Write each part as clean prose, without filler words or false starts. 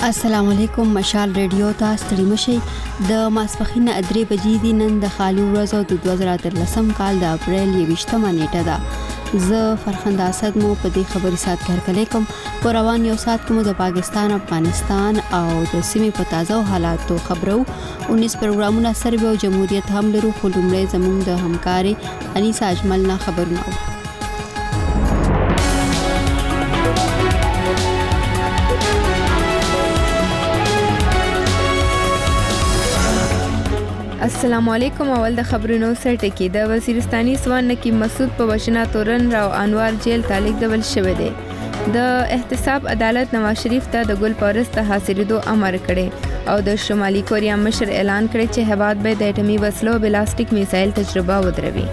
السلام علیکم مشال ریډیو ته ستړي مشي د ماسپخین 3 بجې دي نن د خالي ورځو د 2013 کال د اپریل 28مه نیټه ده زه فرخنده اسد مو په دې خبري سات کړکلې کوم په روان یو سات کې مو د پاکستان افغانستان او د سیمې په تازه حالاتو خبرو 19 پروګرامونه سره به جمهوریت هم لرو خو لومړی زموږ د همکاري انیسا اجمل نه خبرونه السلام علیکم. اول د خبرونو سره ټکی د وزیرستاني سوان نقیب مسعود په وشنا تورن راو انوار جیل تعلق دول شوه دی. د احتساب عدالت نواز شریف ته د ګل پرست حاصلېدو امر کړي او د شمالي کوریا مشر اعلان کړي چې هیواد به د اټومي وسلو بلاستیک میسایل تجربه ودروي.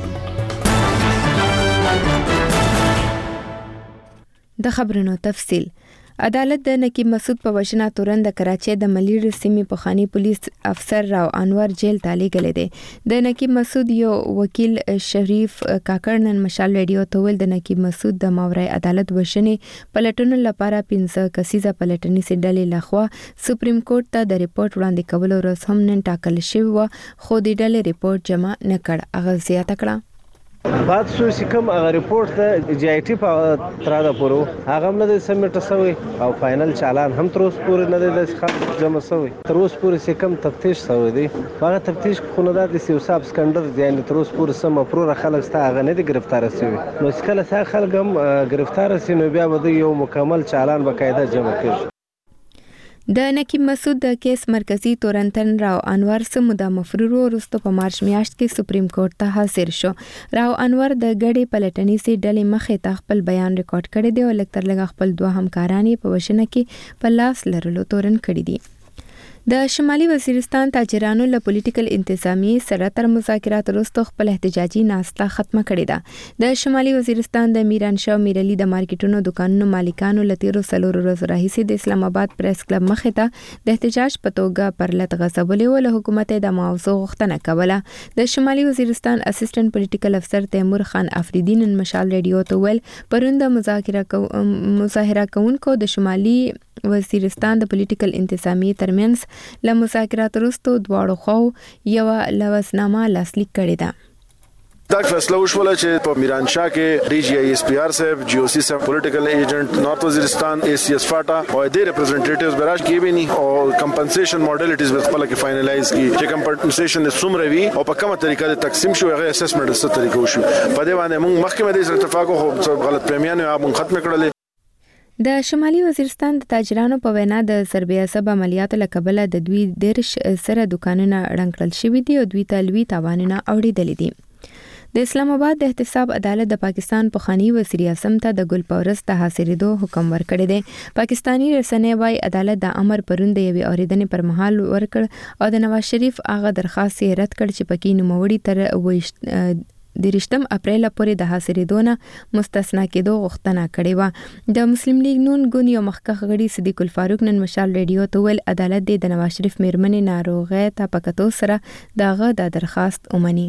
د خبرونو تفصیل. عدالت د نقیب مسعود په وشنا تورن د کراچۍ د ملیر سیمې پخوانی پولیس افسر راو انوار جیل تعالی غلې دي. د نقیب مسعود یو وکیل شریف کاکړنن مشال ریډیو ته ویل د نقیب مسعود د ماورای عدالت وشنې پلټنو لپاره 15 کسیزه پلټنی سډلې لخوا سپریم کورټ ته د ریپورت وړاندې کولو ورځ هم نن ټاکل شوی و خو د ډلې ریپورت جمع نکړ. هغه زیاته کړه بعد سو سکم هغه ریپورت ته جی آی ټی په تر دا پورو هغه هم نه سبمیټ شوی او فائنل چالان هم تر اوسه پورې نه دی جمع شوی. تر اوسه پورې سکم تفتیش شوی دی. هغه تفتیش خو نه د سیوساب سکندر یعنی تر اوسه پورې سم پرور خلک ستا هغه نه دی گرفتار شوی. نو سکله سا خلک هم گرفتار شي نو بیا به یو مکمل چالان بقاعده جمع کړي. د نقیب مسعود د کیس مرکزی تورنتن راو انوار سمودا مفرورو وروسته په مارچ میاشت کې سپریم کورټ ته حاضر شو. راو انوار د ګډې پلټنې سي ډلې مخې ته خپل بیان ریکارډ کړی دی او لکتر لګ خپل دوه همکارانی په وشنه کې په لاس لرلو تورن کړی دي. د شمالي وزیرستان تاجرانو له پولیټیکل انتظامیه سره تر مذاکرات وروسته خپل احتجاجي ناسته ختمه کړې ده. د شمالي وزیرستان د میرانشاه میرعلی د مارکیټونو دکانونو مالکانو له تیرو څلورو ورځو راهیسې د اسلام آباد پریس کلب مخې ته د احتجاج په توګه پرلط غصبولې ول حکومت د معاوضه غوښتنه کوله. د شمالي وزیرستان اسسټنټ پولیټیکل افسر تیمور خان افریدی نن مشال ریډیو ته ویل پروند مظاهره کوونکو د شمالي وزیرستان د پولیټیکل انتظامیه ترمنځ له مذاکرات وروسته دواړو خواو یو لوثنامه لاسلیک کړې ده. دا فیصله وشوله چې په میرانشاه کې ډي جی آی اس پی آر صاحب جی او سی صاحب پولیټیکل ایجنټ نارث وزیرستان ای سی اس فاټا او د ریپرزنټیټیوز براش کې به نه او کمپنسیشن ماډلټیز به خپل کې فائنلایز کی چې کمپنسیشن څومره وی او په کومه طریقه د تقسیم شو هغه اسسمنټ څه طریقو شو په دې باندې موږ مخکې د اتفاق خو غلط فهمیانه موږ ختم کړل. د شمالي وزیرستان د تاجرانو په وینا د سربیا سب عملیاتو لکبله د دوی درش سره دکانونه ړنګ کړل شوی دي او دوی تلوي تاوانونه اوریدل دي. د اسلام آباد د احتساب عدالت د پاکستان پخوانی وزیر اعظم ته د ګل پرست د حاصلېدو حکم ورکړی دی. پاکستانی رسنۍ وايي عدالت د امر پروند یوې اوریدنې پر مهال ورکړ او د نواز شریف هغه درخواست یې رد کړ چې پکې نوموړي تر د 28 اپریل پورې د حاصلېدو نه مستثنا کېدو غوښتنه کړې و. د مسلم لیگ نون ګوند یو مخکښ غړي صدیق الفاروق نن مشال ریډیو ته ویل عدالت د نواز شریف میرمنې ناروغه ته پکتو سره دغه د درخواست ومني.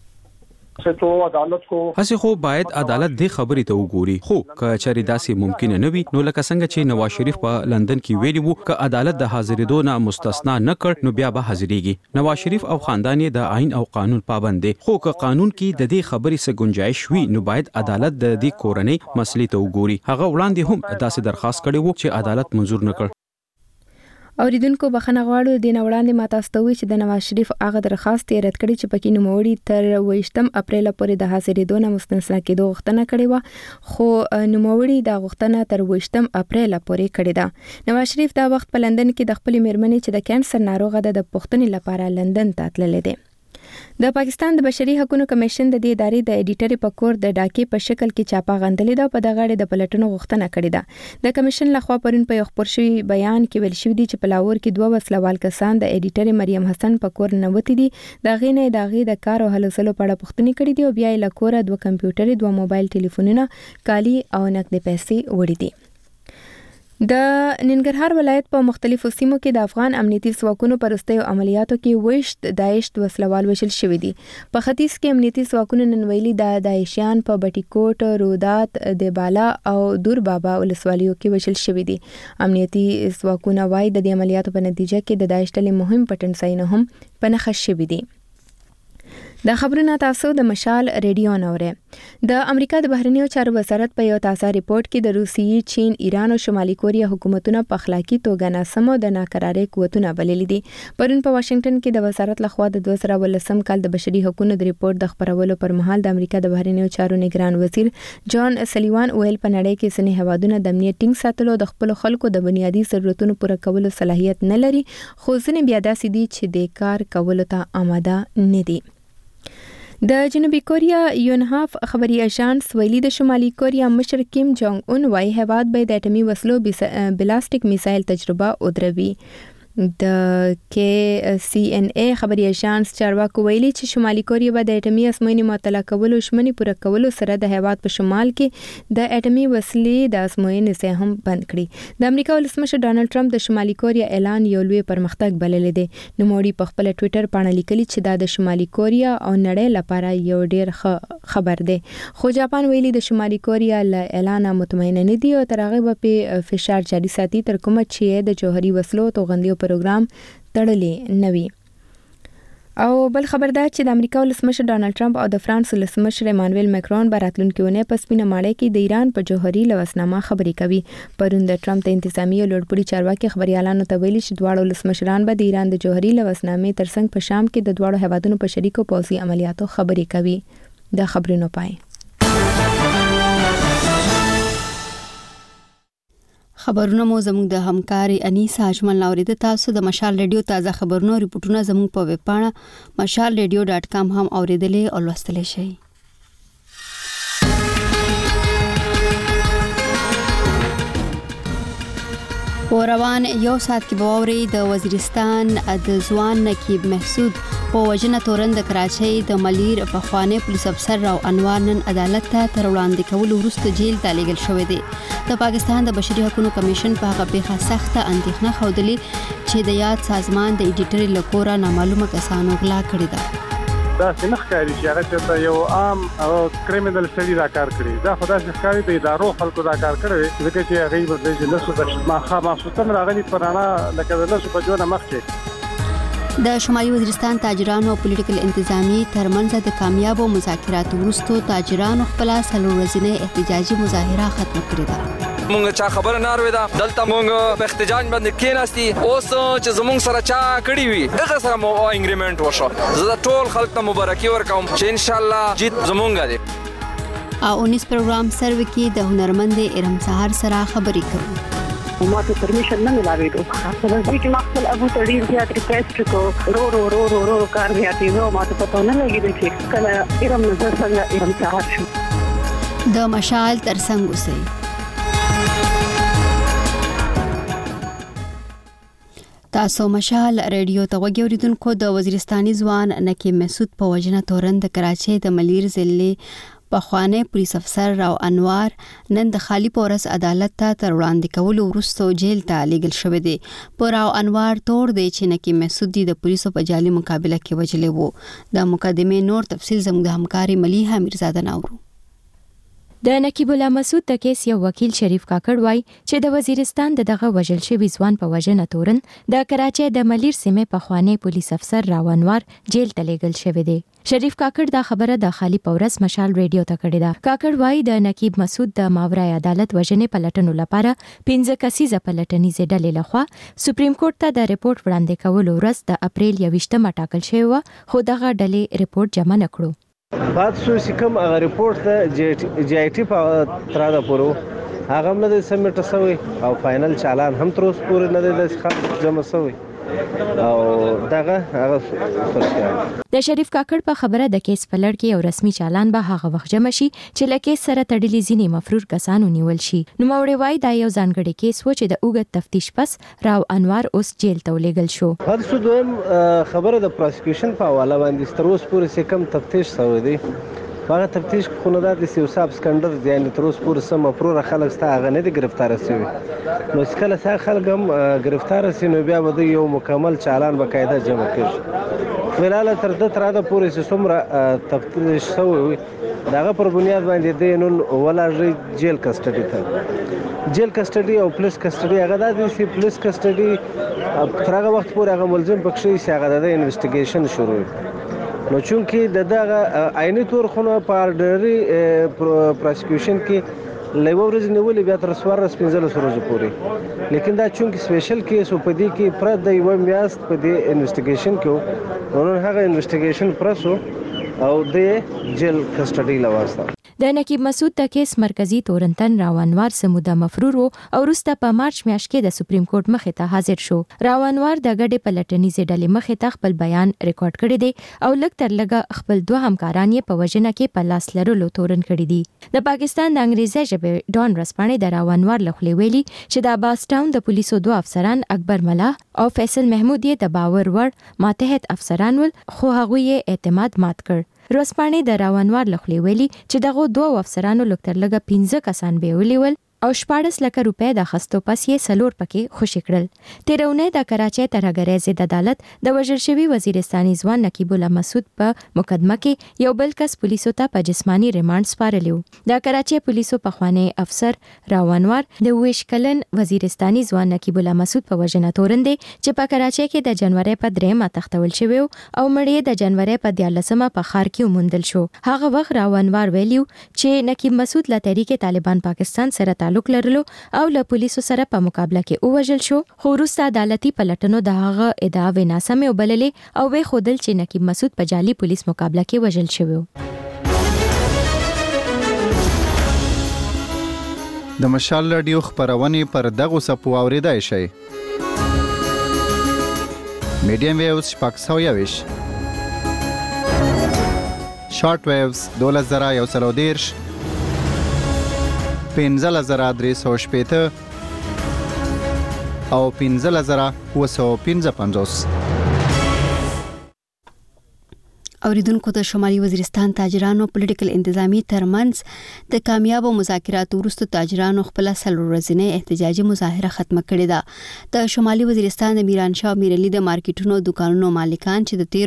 هسه خو باید عدالت دې خبرې ته وګوري خو که چېرې داسې ممکن نه وي نو لکه څنګه چې نواز شریف په لندن کې ویلي وو ک عدالت د حاضرېدو نه مستثنا نه کړ نو بیا به حاضرېږي. نواز شریف او خاندان یې د آئین او قانون پابند دي خو که قانون کې د دې خبرې څخه گنجائش وي نو باید عدالت د دې کورنۍ مسلې ته وګوري. هغه وړاندې هم داسې درخواست کړی وو چې عدالت منزور نه کړ. اوریدونکو بخښنه غواړو د نه وړاندې ماتاستوي چې د نواز شریف هغه درخواست یې رد کړی چې پکې نوموړي تر 28 اپریل پورې د حاضرېدو نه مستثنا کېدو غوښتنه کړې و خو نوموړي دا غوښتنه تر 28 اپریل پورې کړې ده. نواز شریف دا وخت په لندن کې د خپل میرمنې چې د کانسر ناروغه ده د پوښتنې لپاره لندن ته تللی دی. د پاکستان د بشري حقوقو کمیشن د دې ادارې د ایډیټر په کور د ډاکې په شکل کې چاپه غندلې ده په دغه اړه د پلټنو غوښتنه کړې ده. د کمیشن لخوا پرون په یو خبر شوی بیان کې ویل شوی دی چې په لاهور کې دوه وسلوال کسان د ایډیټر مریم حسن په کور ننوتي دي. دغه نه دغه د کار او هلو سلو په اړه پوښتنه کړې دي او بیا یې له کوره دوه کمپیوټر، دوه موبایل ټلیفونونه، کالي او نقد پیسې وړي دي. د ننګرهار ولایت په مختلفو سیمو کې د افغان امنیتي ځواکونو پر وروستیو عملیاتو کې وشت داعش وسلوال وشل شوې دي. په ختیځ کې امنیتي ځواکونو نن ویلي د داعشیان په بټیکوټ، رودات، دیبالا او دور بابا ولسوالیو کې وشل شوې دي. امنیتي ځواکونه وايي د دې عملیاتو په نتیجه کې د داعش ډلې مهم پټنځایونه هم په نښه شوي دي. دا خبرونه تاسو د مشال ریډیو نوري. د امریکا د بهرنیو چارو وزارت په یو تازه ریپورت کې د روسیې، چین، ایران او شمالي کوریا حکومتونو په اخلاقی توګه ناسم او د ناکرارۍ قوتونه بللي دي. پرون په واشنگټن کې د وزارت لخوا د 2018 کال د بشري حقوقو د ریپورت د خبرولو پر مهال د امریکا د بهرنیو چارو نگران وزیر جان سلیوان ویل په نړۍ کې ځینې هیوادونه د امنیت ټینګ ساتلو د خپل خلکو د بنیادي ضرورتونو پوره کولو صلاحیت نه لري، خو ځینې بیا داسې دي چې د کار کولو ته آماده نه دي. د جنوبي کوریا یونهاف خبري اژانس ویلي د شمالي کوریا مشر کیم جونګ اون وايي هیواد به د اټومي وسلو بلاستیک میسایل تجربه ودروي. د KCNA خبري اژانس چارواکو ویلي چې شمالي کوریا به د اټومي ازموینې معطله کولو شمنې پوره کولو سره د هیواد په شمال کې د اټومي وسلې د ازموینې ځای هم بند کړي. د امریکا ولسمشر ډانلډ ټرمپ د شمالي کوریا اعلان یو لوی پرمختګ بللی دی. نوموړي په خپل ټوئیټر باندې لیکلي چې دا د شمالي کوریا او نړۍ لپاره یو ډیر خبر دی. خو جاپان ویلي د شمالي کوریا له اعلان مطمئن نه دی او تر هغه په فشار جاري ساتي تر کومه چې د جوهري وسلو توغندیو پروګرام تړلې نوي. او بل خبردار چې د امریکا ولسمشر ډانلډ ټرمپ او د فرانس ولسمشر ایمانویل ماکرون براتلونکي ونې په سپینه ماړۍ کې د ایران په جوهري لوثنامه خبرې کوي. پرون د ټرمپ د انتظامی لوړپوړي چارواکي خبريالانو ته ویلي چې دواړو ولسمشران به د ایران د جوهري لوثنامې ترڅنګ په شام کې د دواړو هیوادونو په شریکو پوځي عملیاتو خبرې کوي. د خبرونو پای. خبرونه مو زموږ د همکاري انیسا اجمل اورید. تاسو د مشال ریډیو تازه خبرونه ریپورتونه زموږ په ویب پاڼه mashalradio.com هم اوریدلې او لوستلې شئ. په روان یو ساعت کې به واورئ د وزیرستان د ځوان نقیب محسود په وژنه تورن د کراچۍ د ملیر پخوانی پولیس افسر راو انوار نن عدالت ته تر وړاندې کولو وروسته جیل ته لیږل شوی دی. د پاکستان د بشري حقوقو کمیشن په هغه پیښه سخته اندېښنه ښودلې چې د یاد سازمان د ایډیټر له کوره نامعلومه کسانو غلا کړې ده. دا څنګه ښکاري چې هغه ته یو عام او کریمینل سړي دا کار کړی. دا خدای ښکاري د ادارو خلکو دا کار کړی ځکه چې هغه به د لاسو د خامخا راغلي پرانا لکه د لاسو په جوړه مخکې د شمالي وزیرستان تاجرانو او پولیټیکل انتظامی ترمنځ د کامیابو مذاکراتو وروسته تاجرانو خپل سلور ورځنی احتجاجي مظاهره ختم کړې ده. مونږ چا خبره نه اورېده، دلته مونږ په احتجاج باندې کېناستي. اوس چې زمونږ سره چا کړي وي هغه سره مو انګریمنت وشو. زه د ټول خلک ته مبارکي ورکوم چې ان شاء الله جیت زمونږ دی. او 19 پروګرام سروي کې د هنرمند ارم سهار سره خبرې کوو. ما ته پرمیشن نه ملاویدو. په دې کې مخکل ابو تړي زیات ریکوست کو رو کار زیاتې نو ما ته پته نه لګیږي چې کله ارم نظر څنګه ارم سهار شو. د مشال ترڅنګ اوسئ. تاسو مشال ریډیو ته وګورئ. اوریدونکو د وزیرستاني ځوان نقیب محسود په وژنه تورن د کراچۍ د ملیر ضلع پخوانی پولیس افسر راو انوار نن د خالی پورس عدالت ته تر وړاندې کولو وروسته جیل ته لیږل شوی دی. په راو انوار تور دی چې نقیب محسود د پولیسو په جالي مقابله کې وژلی وو. د مقدمې نور تفصیل زموږ د همکاري ملیحه میرزاده ناورو. د نقیب الله مسعود د کیس یو وکیل شریف کاکړ وای چې د وزیرستان دغه وژل شوی ځوان په وژنه تورن د کراچۍ د ملیر سیمې پخوانی پولیس افسر راو انوار جیل ته لیږل شوی دی. شریف کاکړ دا خبره د خالی پورس مشال ریډیو ته کړې ده. کاکړ وای د نقیب مسعود د ماورای عدالت وژنې پلټنو لپاره 15 کسیزه پلټنیزه ډلې لخوا سپریم کورټ ته د ریپورت وړاندې کولو ورځ د اپریل 28 ټاکل شوی و، خو دغه ډلې ریپورت جمع نه کړو. بعد سو سکم هغه ریپورت ته جی آی ټی په تر دا پورو هغه هم نه سبمیټ شوی او فائنل چالان هم تر اوسه پورې نه دی ښه جمع شوی او دغه هغه فرصت. د شریف کاکړ په خبره د کیس په لړ کې یو رسمي چالان به هغه وخت جمع شي چې له کیس سره تړلي ځینې مفرور کسانو نیول شي. نو موري وای دا یو ځانګړی کیس و چې د اوږد تفتیش پس راو انوار اوس جیل ته ولېږل شو. هر څه دویم خبره د پروسیکیوشن په حواله باندې تر اوسه پورې کم تفتیش شوی دی هغه تفتیش خونه د سیوساب سکندر یعنی تر اوسه پورې سم پرور خلک ستا هغه نه دي گرفتار شوي نو کله څنګه خلک هم گرفتار شي نو بیا به یو مکمل چالان بقاعده جمع کړي فلال تر د تر د پورې څومره تفتیش شوی داغه پر بنیاد باندې د نن ولاړ جیل کسټډي ته جیل کسټډي او پولیس کسټډي هغه د سی پولیس کسټډي تر هغه وخت پورې هغه ملزم پکې شي هغه د انویسټیګیشن شروع نو چونکې دغه عیني تور خونه په آرډري پروسیکیوشن کې لوی ورځ نیولې بیا تر 15 ورځې پورې لیکن دا چونکې سپیشل کیس په دې کې پر د یو میاشت په دې انویسټیګیشن کې نو هغه انویسټیګیشن پرسو او د جیل کسټډي لواسته د نقیب مسعود د کیس مرکزی تورنتن راوانوار سموده مفرور او وروسته په مارچ میاشت کې د سپریم کورټ مخې ته حاضر شو. راوانوار د ګډې پلټنیزې ډلې مخې ته خپل بیان ریکارډ کړی دی او لږ تر لږه خپل دوه همکاران یې په وژنه کې په لاس لرلو تورن کړي دي. د پاکستان د انګریزي ژبې ډان رسپانې د راوانوار لخوا ویلي چې د عباس ټاون د پولیسو دوه افسران اکبر ملا او فیصل محمود یې د باور وړ ماتحت افسران ول خو هغوی یې اعتماد مات کړ. رسپانې د راوانوار لخوا ویلي چې دغه دوه افسرانو لږ تر لږه 15 کسان بیولي ول او 14 لک روپۍ د خستو پس یې سلور پکې خوشی کړل. تیرونه د کراچۍ ترهګرۍ ضد عدالت د وژل شوی وزیرستاني ځوان نقیب الله مسعود په مقدمه کې یو بل کس پولیسو ته په جسمانی ریماند سپارلیو. د کراچۍ پولیسو په خوانی افسر راوانوار د 20 کلن وزیرستاني ځوان نقیب الله مسعود په وژنه تورن دی چې په کراچۍ کې د جنوري په 3 تختول شوی او مړی د جنوري په 14 په خار کې ومندل شو. هغه وخت راوانوار ویلیو چې نقیب مسعود له تحریک طالبان پاکستان سره تعلق لرلو او له پولیسو سره په مقابله کې اوجل شو. خو وروسته عدالتي پلټنو د هغه ادعاوې ناسمې وبللې او وی خودل چې نقیب مسعود په جعلي پولیس مقابله کې وژل شوی. د مشال رادیو خبرونه پر دغه سپو اوریدای شي. میډیم ویوز شپږ شارټ ویوز 2130 15,315 او 15,955. اوریدونکو د شمالي وزیرستان تاجرانو پولیټیکل انتظامی ترمنځ د کامیابو مذاکراتو وروسته تاجرانو خپل ورځنی احتجاجي مظاهره ختمه کړې ده. د شمالي وزیرستان د میرانشاه میرلی د مارکیټونو دکانونو مالکان چې د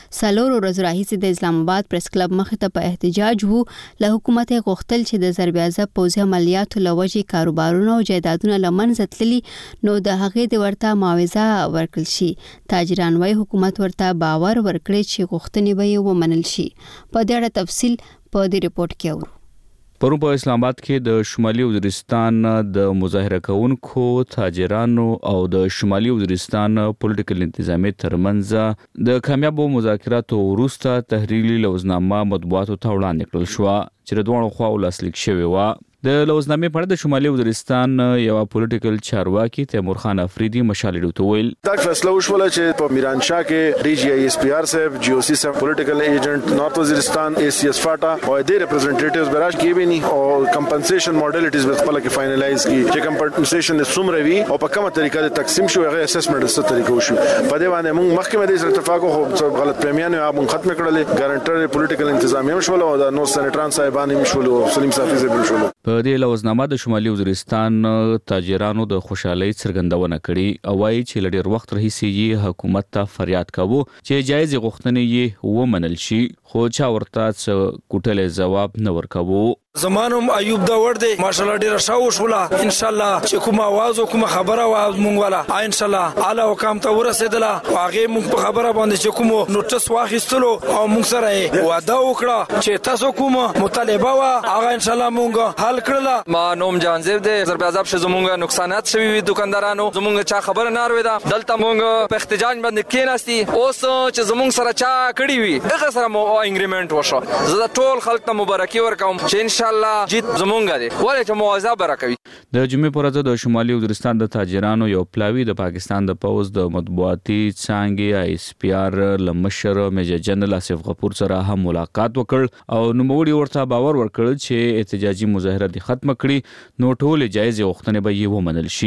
13 ورځې راهیسې د اسلام آباد پریس کلب مخې ته په احتجاج وو له حکومت غوښتل چې د ضربیازه پوځي عملیاتو لوجې کاروبارونه او جایدادونه لمنځه تللي نو د هغې د ورته معاوضه ورکړل شي. تاجران وايي حکومت ورته باور ورکړي چې غوښتنې ومنل شي. په دې اړه تفصیل په دې ریپورت کې اورو. پرون په اسلام آباد کې د شمالي وزیرستان د مظاهره کوونکو تاجرانو او د شمالي وزیرستان پولیټیکل انتظامی ترمنځ د کامیابو مذاکراتو وروسته تحریري لوزنامه مطبوعاتو ته وړاندې کړل شو چې د دوه خواو لاسلیک شوی و. د لوزنامې په اړه د شمالي وزیرستان یو پولیټیکل چارواکي تیمور خان افریدي مشالې ډوته ویل دا فیصله وشوله چې په میرانشاه کې ډي جی آی اس پی آر صاحب جی او سی صاحب پولیټیکل ایجنټ نارث وزیرستان ای سی اس فاټا او د ریپرزنټیټیوز براش کې به نه او کمپنسیشن ماډلټیز به خپل کې فائنلایز کی چې کمپنسیشن څومره وي او په کومه طریقه د تقسیم شو هغه اسسمنټ څه طریقه وشو په دې باندې موږ مخکې د اتفاق خو غلط فهمیانه موږ ختم کړل ګارانټر پولیټیکل انتظامی شول او د نو سېنټران صاحبان هم شول سلیم صافي صاحب شول. په دې لوزنامه د شمالي وزیرستان تاجرانو د خوشحالۍ څرګندونه کړې او وايي چې لډیر وخت راهیسې حکومت ته فریاد کاوه چې جایز غوښتنې یې ومنل شي خو چا ورته کوټلې جواب نه ورکاوه. زمانم ایوب دا ور دی ماشاءالله ډیر شاو شولا ان شاء الله چې کوم आवाज او کوم خبره आवाज مونږ والا ان شاء الله اعلی حکام ته ورسېدله واغه مونږ په خبره باندې چې کوم نوټس واخیستلو او مونږ سره وعده وکړه چې تاسو کوم مطالبه وا هغه ان شاء الله مونږ حل کړل. ما نوم جانزیب دی ضربازاب شه زمونږ نقصانات شوی وي دکاندارانو زمونږ چا خبره نه اوري دا دلته مونږ په احتجاج باندې کېناستي اوس چې زمونږ سره چا کړی وي هغه سره مو اګریمنت وشو زه ټول خلک ته مبارکي ورکوم چې ان شاء الله جیت زمونږ دی ولې چې موازه برکوي. د جمعې پر ورځ د شمالي وزیرستان د تاجرانو یو پلاوی د پاکستان د پوز د مطبوعاتي څانګې آی اس پی آر لمشر میجر جنرال آصف غفور سره هم ملاقات وکړ او نوموړي ورته باور ورکړ چې احتجاجي مظاهره دي ختم کړي نو ټول جایز غوښتنې به یې ومنل شي.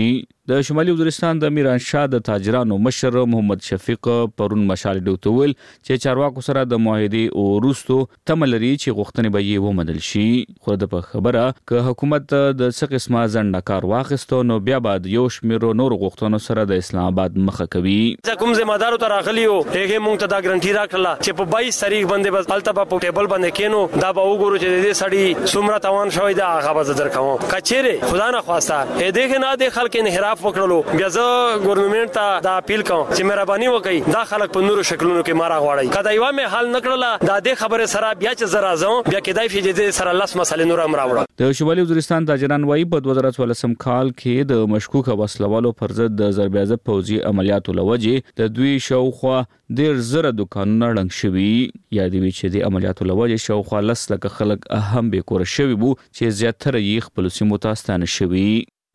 د شمالي وزیرستان د میرانشاه د تاجرانو مشر محمد شفیق پرون مشال ډوتول چې چارواکو سره د معاهده او روستو تملري چې غوښتنې به یې ومنل شي خو د خبره ک حکومت د څه قسمه ځنډ کار واخیستو نو بیا بعد یو شمیر نور غوښتنو سره د اسلام آباد مخه کوي کوم ذمہدارو ته راغلیو هغه مونږ ته دا ګارانټي راکړه چې په 22 تاریخ باندې بس التبا په ټیبل باندې کینو دا به وګورو چې دې سړی څومره تاوان شوی دا هغه به درکوم کچېره خدا نه خواسته دغه نه د خلک انحراف وکړلو بیا زه ګورنمنت ته دا اپیل کوم چې مهرباني وکړي دا خلک په نورو شکلونو کې مارا غواړي کدا یو مې حل نکړله دا د خبره سره بیا چې زرا زم بیا کېدای شي چې سره لاس مسلې نور هم راوړل د شمالي وزیرستان تاجران وايي په 2014 کال کې د مشکوک وسلوالو پر ضد د ضربېازه پوځي عملیاتو لوجې د دوی شاوخوا ډېر زره دکانونه ړنګ شوي یا دی چې د عملیاتو لوجې شاوخوا لس لکه خلک هم به کور شوي وو چې زیاتره یې خپل سیمو ته ستانه شوي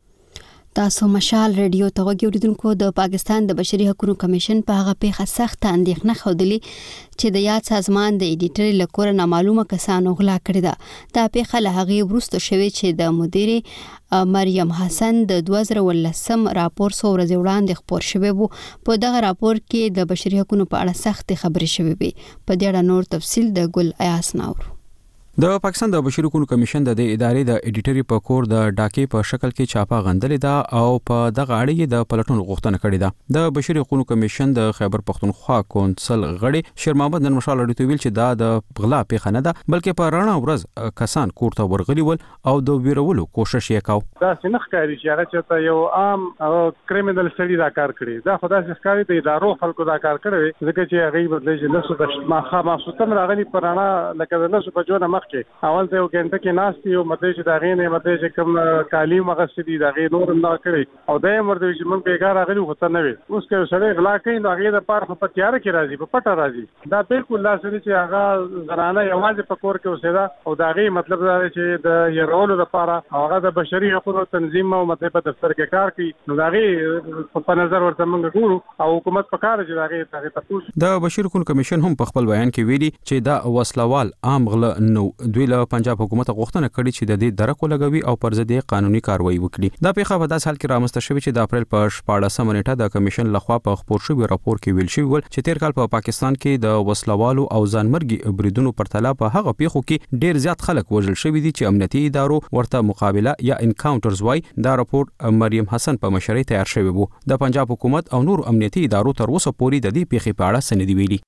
تاسو مشال ریډیو ته وګورئ د پاکستان د بشري حقوقو کمیشن په هغه پیښه سخت اندېښنه خوده چې د یاد سازمان د ایډیټر لکور نامعلومه کسانو غلا کړی ده دا پیښه له هغه وروسته شوې چې د مدیر مریم حسن د 2018 راپور څو ورځې وړاندې خپور شوی وو په دغه راپور کې د بشري حقوقو په اړه سخت خبرې شوې وي په دې اړه نور تفصیل د ګل ایاس ناور د پاکستان د بشري حقوقو کمیشن د ادارې د ایډیټوري په کور د ډاکې په شکل کې چاپه غندلې ده او په دغه اړه د پلټون غوښتنه کړې ده د بشري حقوقو کمیشن د خیبر پختونخوا کونسل غړي شیر محمد نن مشال اړیته ویل چې دا د غلا پیښه نه ده بلکې په رڼا ورځ کسان کور ته ورغلي ول او د ویرولو کوشش یې کاوه دا څنګه ښکاري چې هغه چې یو عام کریمینل سړی دا کار کړی دا خدای څخه ښکاري د ادارو خلکو دا کار کړی ځکه چې هغه بدلې چې نسو د ماخاماسوتم راغلي پرانا لکه د نسو په جوړه مخ اول ته یو ګنټه کې ناشتي او مته چې دا غینه مته چې کوم تعلیم مغسدي دا غي نور نه کړی او دای مرده چې موږ بیګار راغلی خو ته نه وي اوس کې سره غلا کوي نو هغه د پار په تیار کې راځي په پټه راځي دا بالکل لاسري چې هغه زنانه یوازې په کور کې اوسېدا او دا غي مطلب دا چې د یرولو لپاره هغه د بشري حقوقو تنظیم او مته په دفتر کې کار کوي نو دا غي په نظر ورته موږ ګورو او حکومت په کار چې دا غي تاسو د بشري حقوقو کمیشن هم په خپل بیان کې ویلي چې دا وسلوال عام غلا نو دوی له پنجاب حکومت غوښتنه کړې چې د دې درک ولګوي او پر ضد قانوني کاروایی وکړي دا پیښه په داس حال کې رامنځته شوې چې د اپریل په 14 نیټه د کمیشن لخوا په خپور شوی راپور کې ویل شوی چې تیر کال په پاکستان کې د وسلوالو او ځانمرګي بریدونو پر تلا په هغه پیښو کې ډیر زیات خلک وژل شوی دي چې امنیتي ادارو ورته مقابله یا انکاونټرز وای دا راپور مریم حسن په مشرۍ تیار شوی وو د پنجاب حکومت او نور امنیتي ادارو تر اوسه پورې د دې پیښې په اړه سندې ویلي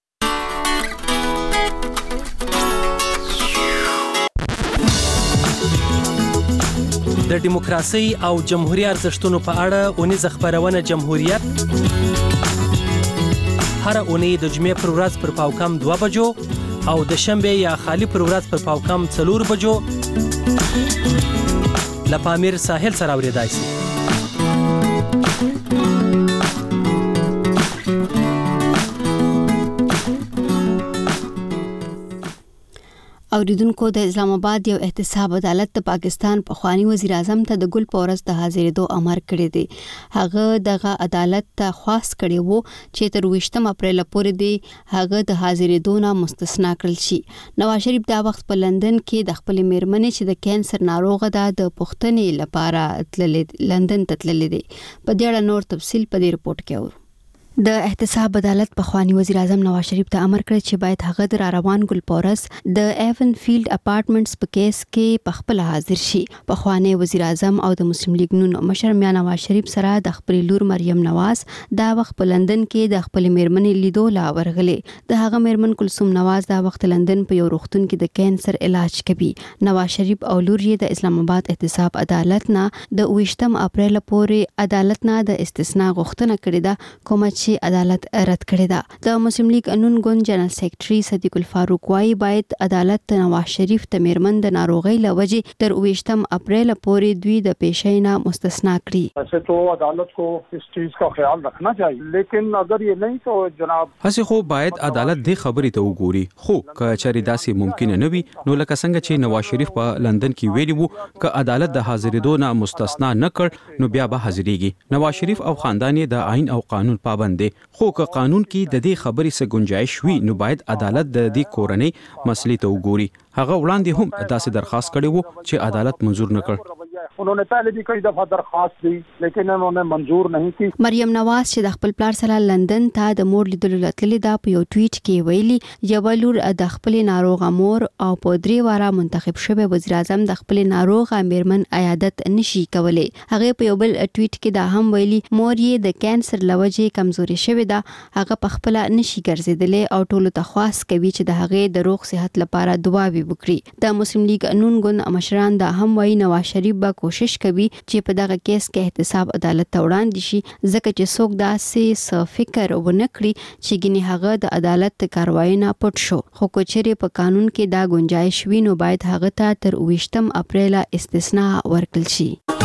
د دیموکراسي او جمهوریت ارزښتونو په اړه اونیزه خبرونه جمهوریت هر اونۍ د جمعې پر ورځ پر پاوکم 2 بجو او د شنبه یا خالی پر ورځ پر پاوکم 4 بجو لپامیر ساحل سره اوریدای شي اوریدونکو د اسلام آباد یو احتساب عدالت د پاکستان په خوانی وزیر اعظم ته د ګل پورس د حاضرېدو امر کړی دی هغه دغه عدالت ته خواست کړی وو چې تر 28 اپریل پورې دی هغه د حاضرېدو نه مستثنا کړل شي نواز شریف دا وخت په لندن کې د خپل میرمنې چې د کینسر ناروغه ده د پوښتنې لپاره لندن ته تللی دی په دې اړه نور تفصیل په دې رپورت کې اورو د احتساب عدالت په خوانی وزیر اعظم نواز شریف ته امر کړی چې باید هغه د روان ګل پورس د ایون فیلډ اپارټمنټس په کیس کې په خپل حاضر شي په خوانی وزیر اعظم او د مسلم لیگ نون مشر میاں نواز شریف سره د خپل لور مریم نواز دا وخت په لندن کې د خپل میرمنې لیدو لا ورغلې د هغه میرمن کلثوم نواز دا وخت لندن په یو روغتون کې د کینسر علاج کوي نواز شریف او لور یې د اسلام آباد احتساب عدالت نه د 28 اپریل پورې عدالت نه د استثناء غوښتنه کړې ده کومه چې عدالت رد کړی ده د مسلم لیگ قانون ګوند جنرال سیکریټري صدیق الفاروق وايي باید عدالت نواز شریف ته میرمن د ناروغي لوجې تر 28 اپریل پورې دوی د پیشې نه مستثنا کړي ایسے تو عدالت کو اس چیز کا خیال رکھنا چاہیے لیکن اگر یہ نہیں تو جناب هسه خو باید عدالت د خبرې ته وګوري خو که چاري داسې ممکن نه وي نو لکه څنګه چې نواز شریف په لندن کې ویلي وو ک عدالت د حاضرېدو نه مستثنا نه کړ نو بیا به حاضرېږي نواز شریف او خاندان یې د آئین او قانون پابند دي خو که قانون کې د دې خبرې څخه گنجائش وي نو باید عدالت د دې کورنۍ مسلې ته وګوري هغه وړاندې هم داسې درخواست کړی وو چې عدالت منزور نه کړ उन्होंने पहले भी कई दफा दरखास्त दी लेकिन उन्होंने मंजूर नहीं की। مریم نواز چې د خپل پلار سره لندن ته د مور لیدلو لتلې دا په یو ټویټ کې ویلي یو لور د خپل ناروغه مور او په 3 واره منتخب شوی وزیر اعظم د خپل ناروغه میرمن عیادت نشي کولای. هغه په یو بل ټویټ کې دا هم ویلي مور یې د کانسر لوجې کمزوري شوې ده، هغه په خپل نشي ګرځیدلې او ټولو ته خواست کوي چې د هغه د روغ صحت لپاره دعاوې وکړي. د مسلم لیگ نون ګوند مشران دا هم وایي نواز شریف به کوشش کوي چې په دغه کیس کې احتساب عدالت ته وړاندې شي، ځکه چې څوک داسې فکر ونه کړي چې ګینه هغه د عدالت کاروایی نه پټ شو. خو کچېره په قانون کې دا گنجائش وي نو باید هغه ته تر 28 اپریل استثناء ورکړل شي.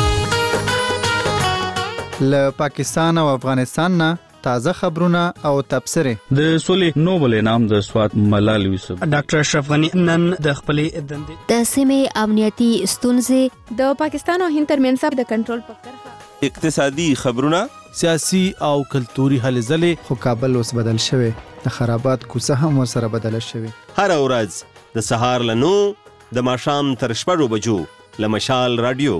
له پاکستان او افغانستان نه تازه خبرونه او تبصره. د سولې نوبل انعام د سوات ملال یوسف ډاکټر اشرف غنی نن د خپلې دندې د سیمې امنیتي ستونزې د پاکستان او هند ترمنځ د کنټرول په کرښه اقتصادي خبرونه، سیاسي او کلتوري هلې ځلې. خو کابل اوس بدل شوی، د خرابات کوڅه هم ورسره بدل شوی. هر ورځ د سهار له 9 د ماښام تر 6 بجو له مشال رادیو.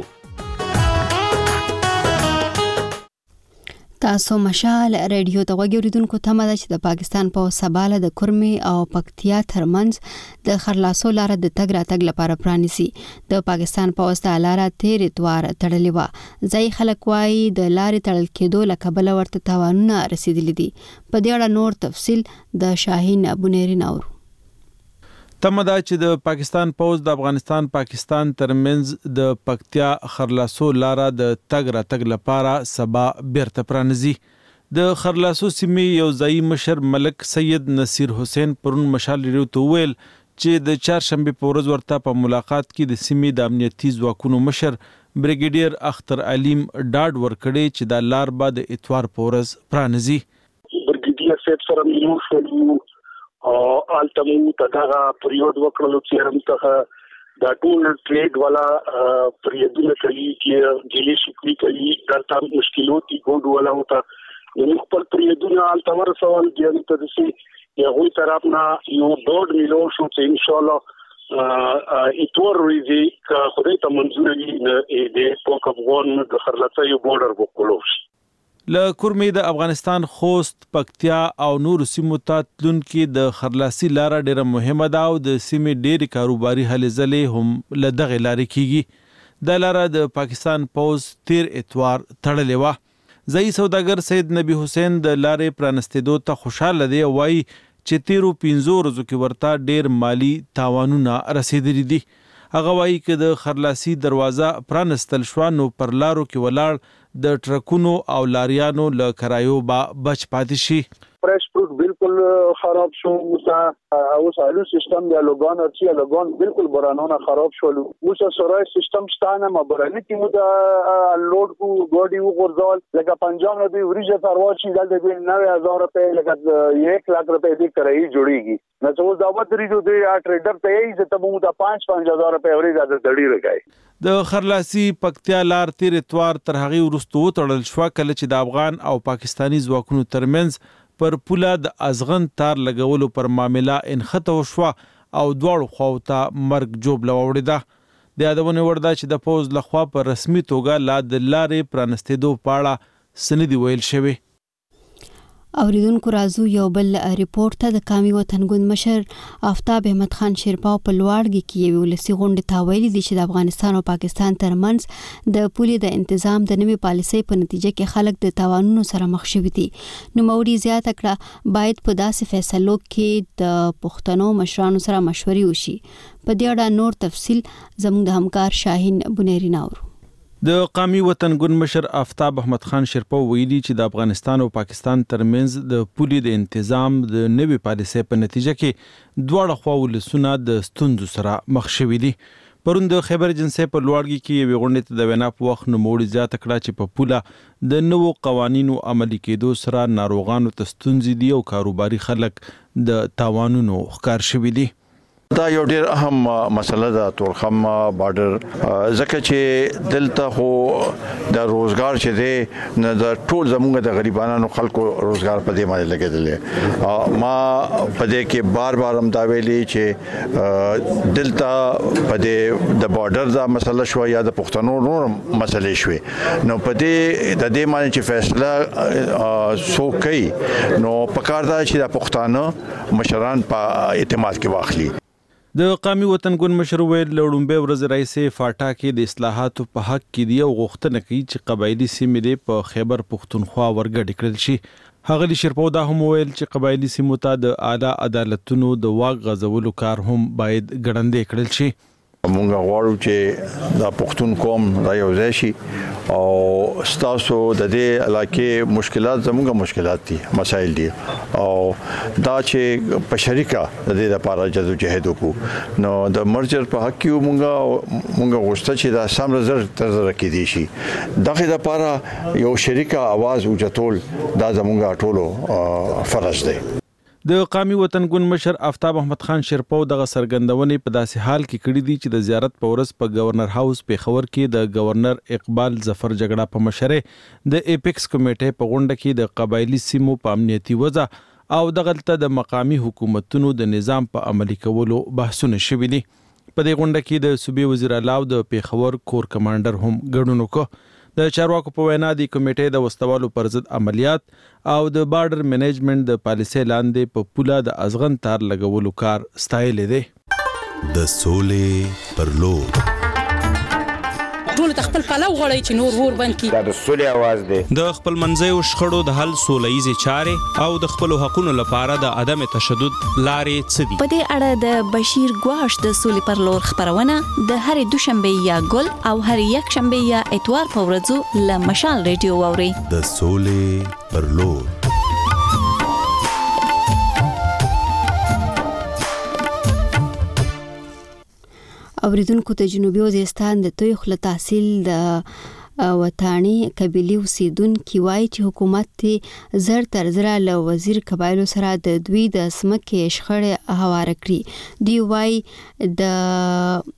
تاسو مشال رادیو ته وګورئ تمه ده چې د پاکستان په سباله د کورمې او پکتیا ترمنځ د خرلاسو لار د تګ راتګ لپاره پرانیسي. د پاکستان په واسطه لار تیر اتوار تړلې و. ځای خلک وايي د لارې تړل کېدو له کبله ورته تاوانونه رسیدلي دي. په دې اړه نور تفصیل د شاهین ابونيري نور. تمه ده چې د پاکستان پوز د افغانستان پاکستان ترمنځ د پکتیا خرلاسو لاره د تګ راتګ لپاره سبا بیرته پرانیزي. د خرلاسو سیمې یو ځایي مشر ملک سید نصیر حسین پرون مشال ریډیو ته ویل چې د چهارشنبه په ورځ ورته په ملاقات کې د سیمې د امنیتي ځواکونو مشر بریګیډیر اختر علیم ډاډ ورکړي چې د لار بعد اتوار په ورځ پرانیزي. بریګیډیر صاحب سره مینو شو او التمو تداغه پریود وکړلو چې هم ته د ټول ټریډ والا پریودونه کوي چې جلی شکوي کوي درته مشکلات دي ګوډ والا وتا نو خپل پریودونه التمر سوال دی ته دسي یو طرف نه یو ډوډ ملو شو چې ان شاء الله اتور ریزي خدای ته منظور وي د پوک افغان د خرلته یو بورډر وکولوش. له کورمې د افغانستان خوست، پکتیا او نور سیمو ته تلونکي د خرلاسي لاره ډیره مهمه ده او د سیمې ډېری کاروباري هلې ځلې هم له دغه لارې کیږي. د لاره د پاکستان پوز تیر اتوار تړلې وه. ځایي سوداګر سید نبی حسین د لارې پرانستېدو ته خوشاله دی او وایي چې تیرو 15 ورځو کې ورته ډېر مالی تاوانونه رسیدلي دي. هغه وایي چې د خرلاسي دروازه پرانستل شوه نو پر لارو کې ولاړ د ټرکونو او لاریانو له کرایو با بچ پاتې شي. فرش فروٹ بالکل خراب شو او سالو سیستم د لوګان او چې لوګان بالکل برانونه خراب شول. موږ سره سیستم شتانه مبرنه کې مو د لوډ کو ګوډي وګورځول لکه پنجاب نه دی وريجه ترواچی دلته به 9000 روپے لکه 1 लाख روپے دی کرایي جوړیږي. نو څو دا وته ریډو دی ټریډر ته یې چې ته مو ته 5-5000 روپے اوري دا دړي راګای. د خرلاسي پکتیا لار تیر اتوار تر هغه وروسته وتړل شو کله چې د افغان او پاکستانی ځواکونو ترمنځ پر پوله د ازغن تار لګولو پر معامله انخته وشوه او دواړو خواو ته مرګ جوړ لوړیده. د یادونه ورده چې د پوز لخوا په رسمي توګه لا د لارې پرانستېدو په اړه سندې ویل شوی. اوریدونکو راځو یو بل ریپورت ته. د قومي وطن ګوند مشر آفتاب احمد خان شیرپاو په لوړګي کې یو ولسي غونډه ته ویلي دي چې د افغانستان او پاکستان ترمنځ د پولې د تنظیم د نوې پالیسۍ په نتیجه کې خلک د تاوانونو سره مخ شوي دي. نو موري زیاته کړه باید په داسې فیصلو کې د پښتنو مشرانو سره مشورې وشي. په دې اړه نور تفصیل زموږ د همکار شاهین ابونيري نور. د قومي وطن ګوند مشر آفتاب احمد خان شیرپاو ویلي چې د افغانستان او پاکستان ترمنځ د پولې د تنظیم د نوې پالیسۍ په نتیجه کې دواړه خوا ولسونه د ستونزو سره مخ شوي دي. پرون د خیبر ایجنسۍ په لوړګي کې یوې غونډې ته د وینا په وخت نوموړي زیاته کړه چې په پوله د نوو قوانینو عملي کېدو سره ناروغانو ته ستونزې دي او کاروباري خلک د تاوانونو ښکار شوي دي. دا یو ډیر اهم مسله ده تورخم بارډر، ځکه چې دلته خو د روزګار چې دی نه د ټول زموږ د غریبانو خلکو روزګار په دې باندې لګیدل. ما په دې کې بار بار هم دا ویلي چې دلته په دې د بارډر دا مسله شو یا د پښتنو نور مسلې شوې، نو په دې د دې باندې چې فیصله سو کوي نو پکار دا چې د پښتانه مشران په اعتماد کې واخلي. د قومي وطن ګوند مشر ویل لوړمبه ورځ رئیس فاټا کې د اصلاحاتو په حق کې دی او غوښتنه کوي چې قبایلی سیمې په خیبر پښتونخوا ورګډ کړل شي. هغه شیرپو دا هم ویل چې قبایلی سیمو ته د اعلی عدالتونو د واک غځولو کار هم باید ګړندې کړل شي. مونږ غواړو چې د پښتون قوم را یو ځای شي او ستاسو د دې علاقې مشکلات زموږه مشکلات دي، مسایل دي او دا چې په شریکه د دې لپاره جدوجہد وکړو. نو د مرجر په حق کې مونږ غوښته چې دا سم نظر تر کې دي شي. دغه لپاره یو شریکه आवाज اوچتول دا زموږه ټولو فرض دی. د قومي وطن ګوند مشر آفتاب احمد خان شیرپو دغه سرګندونې په داسې حال کې کړې دي چې د زیارت په ورځ په گورنر هاوس پیښور کې د گورنر اقبال ظفر جګړه په مشرۍ د ایپکس کمیټې په غونډه کې د قبایلی سیمو په امنیتي وضع او دغلته د مقامی حکومتونو د نظام په عملي کولو بحثونه شوي دي. په دې غونډه کې د صوبې وزیر اعلی او د پیښور کور کمانډر هم ګډون وکړ. د چارواکو په وینا د کمیټې د وسوالو پر ضد عملیات او د بارډر منیجمنت د پالیسۍ لاندې په پوله د ازغن تار لګولو کار ستایلی دی. د سولې پر لور ټول خپل پلو غړی چې نور ور بند کی. دا د سولې आवाज دی. د خپل منځیو شخړو د حل سولهیزې چارې او د خپل حقوقو لپاره د عدم تشدد لارې څه دي. په دې اړه د بشیر ګواش د سولې پر لور خبرونه د هرې دوشنبه یا ګل او هرې یک شنبه یا اتوار په ورځو له مشال ریډیو واوري. د سولې پر لور. اوریدونکو ته جنوبي وزیرستان د تویخ له تحصیل د وطني قبيلي اوسیدونکو وایي چې حکومت زر تر زر له وزیر قبایلو سره د دوی د سمکه شخړې هواره کړی دی. وایي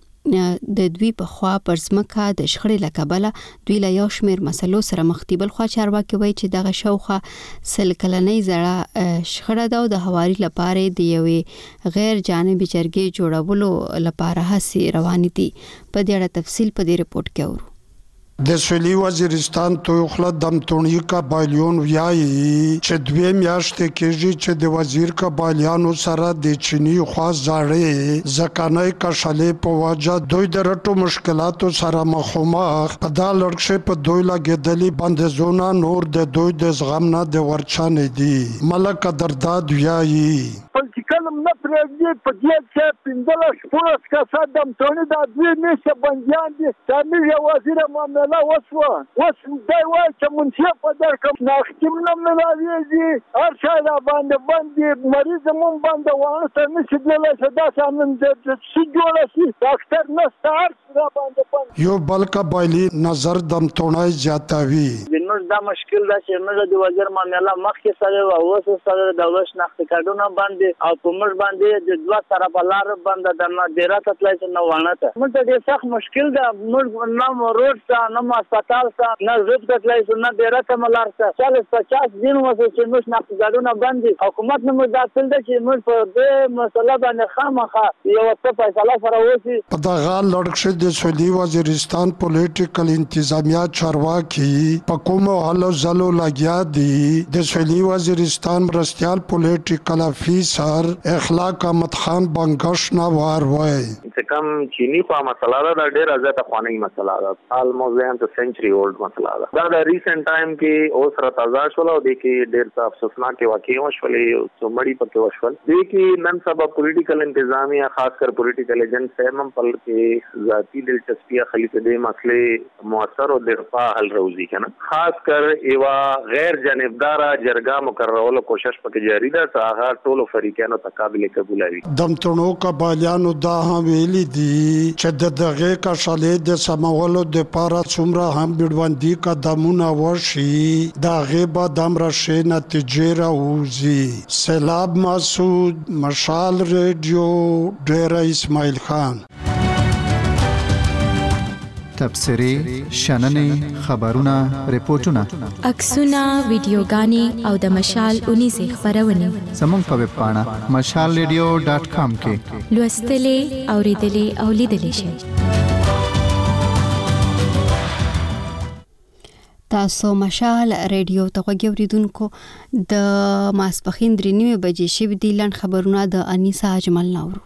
د دوی په خوا پر ځمکه د شخړې له کبله دوی له یو شمېر مسلو سره مخ دي. بل خوا چارواکي وایي چې دغه شاوخوا سل کلنۍ زړه شخړه ده او د هواري لپاره د یوې غیر جانبي جرګې جوړولو لپاره هڅې روانې دي. په دې اړه تفصیل په دې رپورت کې اورو. د سویلي وزیرستان توخله دمتونی قبایلیون ویایي چې دوی میاشتې کېږي چې د وزیر قبایلیانو سره د چینی خوا زاړې ځکانۍ کشلې په وجه دوی د رټو مشکلاتو سره مخامخ په دا لړکشې په دوی لګېدلي بندیزونه نور د دوی د زغم نه د ورچانې دي. ملک قدرداد ویایي کلم نه پرېږدي په دې چې پنځله شپږ کسه دمتوني دا دوی میشه بندیان دي. دا میشه وزیر معامله وسوه اوس دی وایي چې منصف په درکړم ناختیم نه ملاویږي هر شی را باندې بند دي. مریض مون باندې وانه ته نشي تللی چې داسې امن څه جوړه شي ډاکټر نشته هر څه را باندې بند. یو بل قبایلي نظر دمتونی زیاتوي. زموږ دا مشکل ده چې موږ د وزیر معامله مخکې سره او اوس سره د دولت شناخت کارډونه باندې او په موږ باندې د دوه سره په لار باندې د نادره تطلای چې نو وانه ته موږ ته ډېر سخت مشکل ده. موږ نه روډ ته نه هسپتال ته نه زوب تطلای چې نه ډیره ته ملار ته 40-50 دن وسه چې موږ شناخت کارډونه باندې حکومت نه موږ داخل ده چې موږ په دې مسله باندې خامخا یو څه فیصله سره وشي. په دغه لړکشې د سویلي وزیرستان پولیټیکل انتظامیه چارواکي په کومو هلو ځلو لګیا دي. د سویلي وزیرستان مرستیال پولیټیکل افیسر اخلاق احمد خان بنگش نوار وای چې کوم چینی په مسله دا ډېر زیاته خوانی مسله ده. آلموست د سنچري اولډ مسله ده. دا د ریسنت ټایم کې اوس را تازه شول او د کې ډېر څه افسوسناک واقعي وشولې او مړی پکې وشول. د کې نن سبا پولیټیکل انتظامیه خاص کر پولیټیکل ایجنټ سیمم په کې ذاتی دلچسپي خلی په دې مسلې موثر او درپا حل روزي کنه خاص کر ایوا غیر جانبدار جرګه مقررولو کوشش پکې جاری ده. هغه ټولو فریقانو راته قابل قبول وي. دمتونو قبایلیانو دا هم ویلي دي چې د دغه کشالې د سمولو د پاره څومره هم بیړوندي قدمونه وشي دا غیبه دم راشي نتیجې راوځي. سیلاب مسعود، مشال ریډیو، ډیره اسماعیل خان. تبصرې، شننې، خبرونه، ریپورتونه، عکسونه، ویډیوګانې او د مشال 19 خبرونه زموږ په ویب پاڼه mashalradio.com کې لوستلې، اوریدلې او لیدلې شئ. تاسو مشال ریډیو ته غوږی اوریدونکو د ماسپخین 3:30 بجې شوي دي. لنډ خبرونه د انیسا اجمل نورو.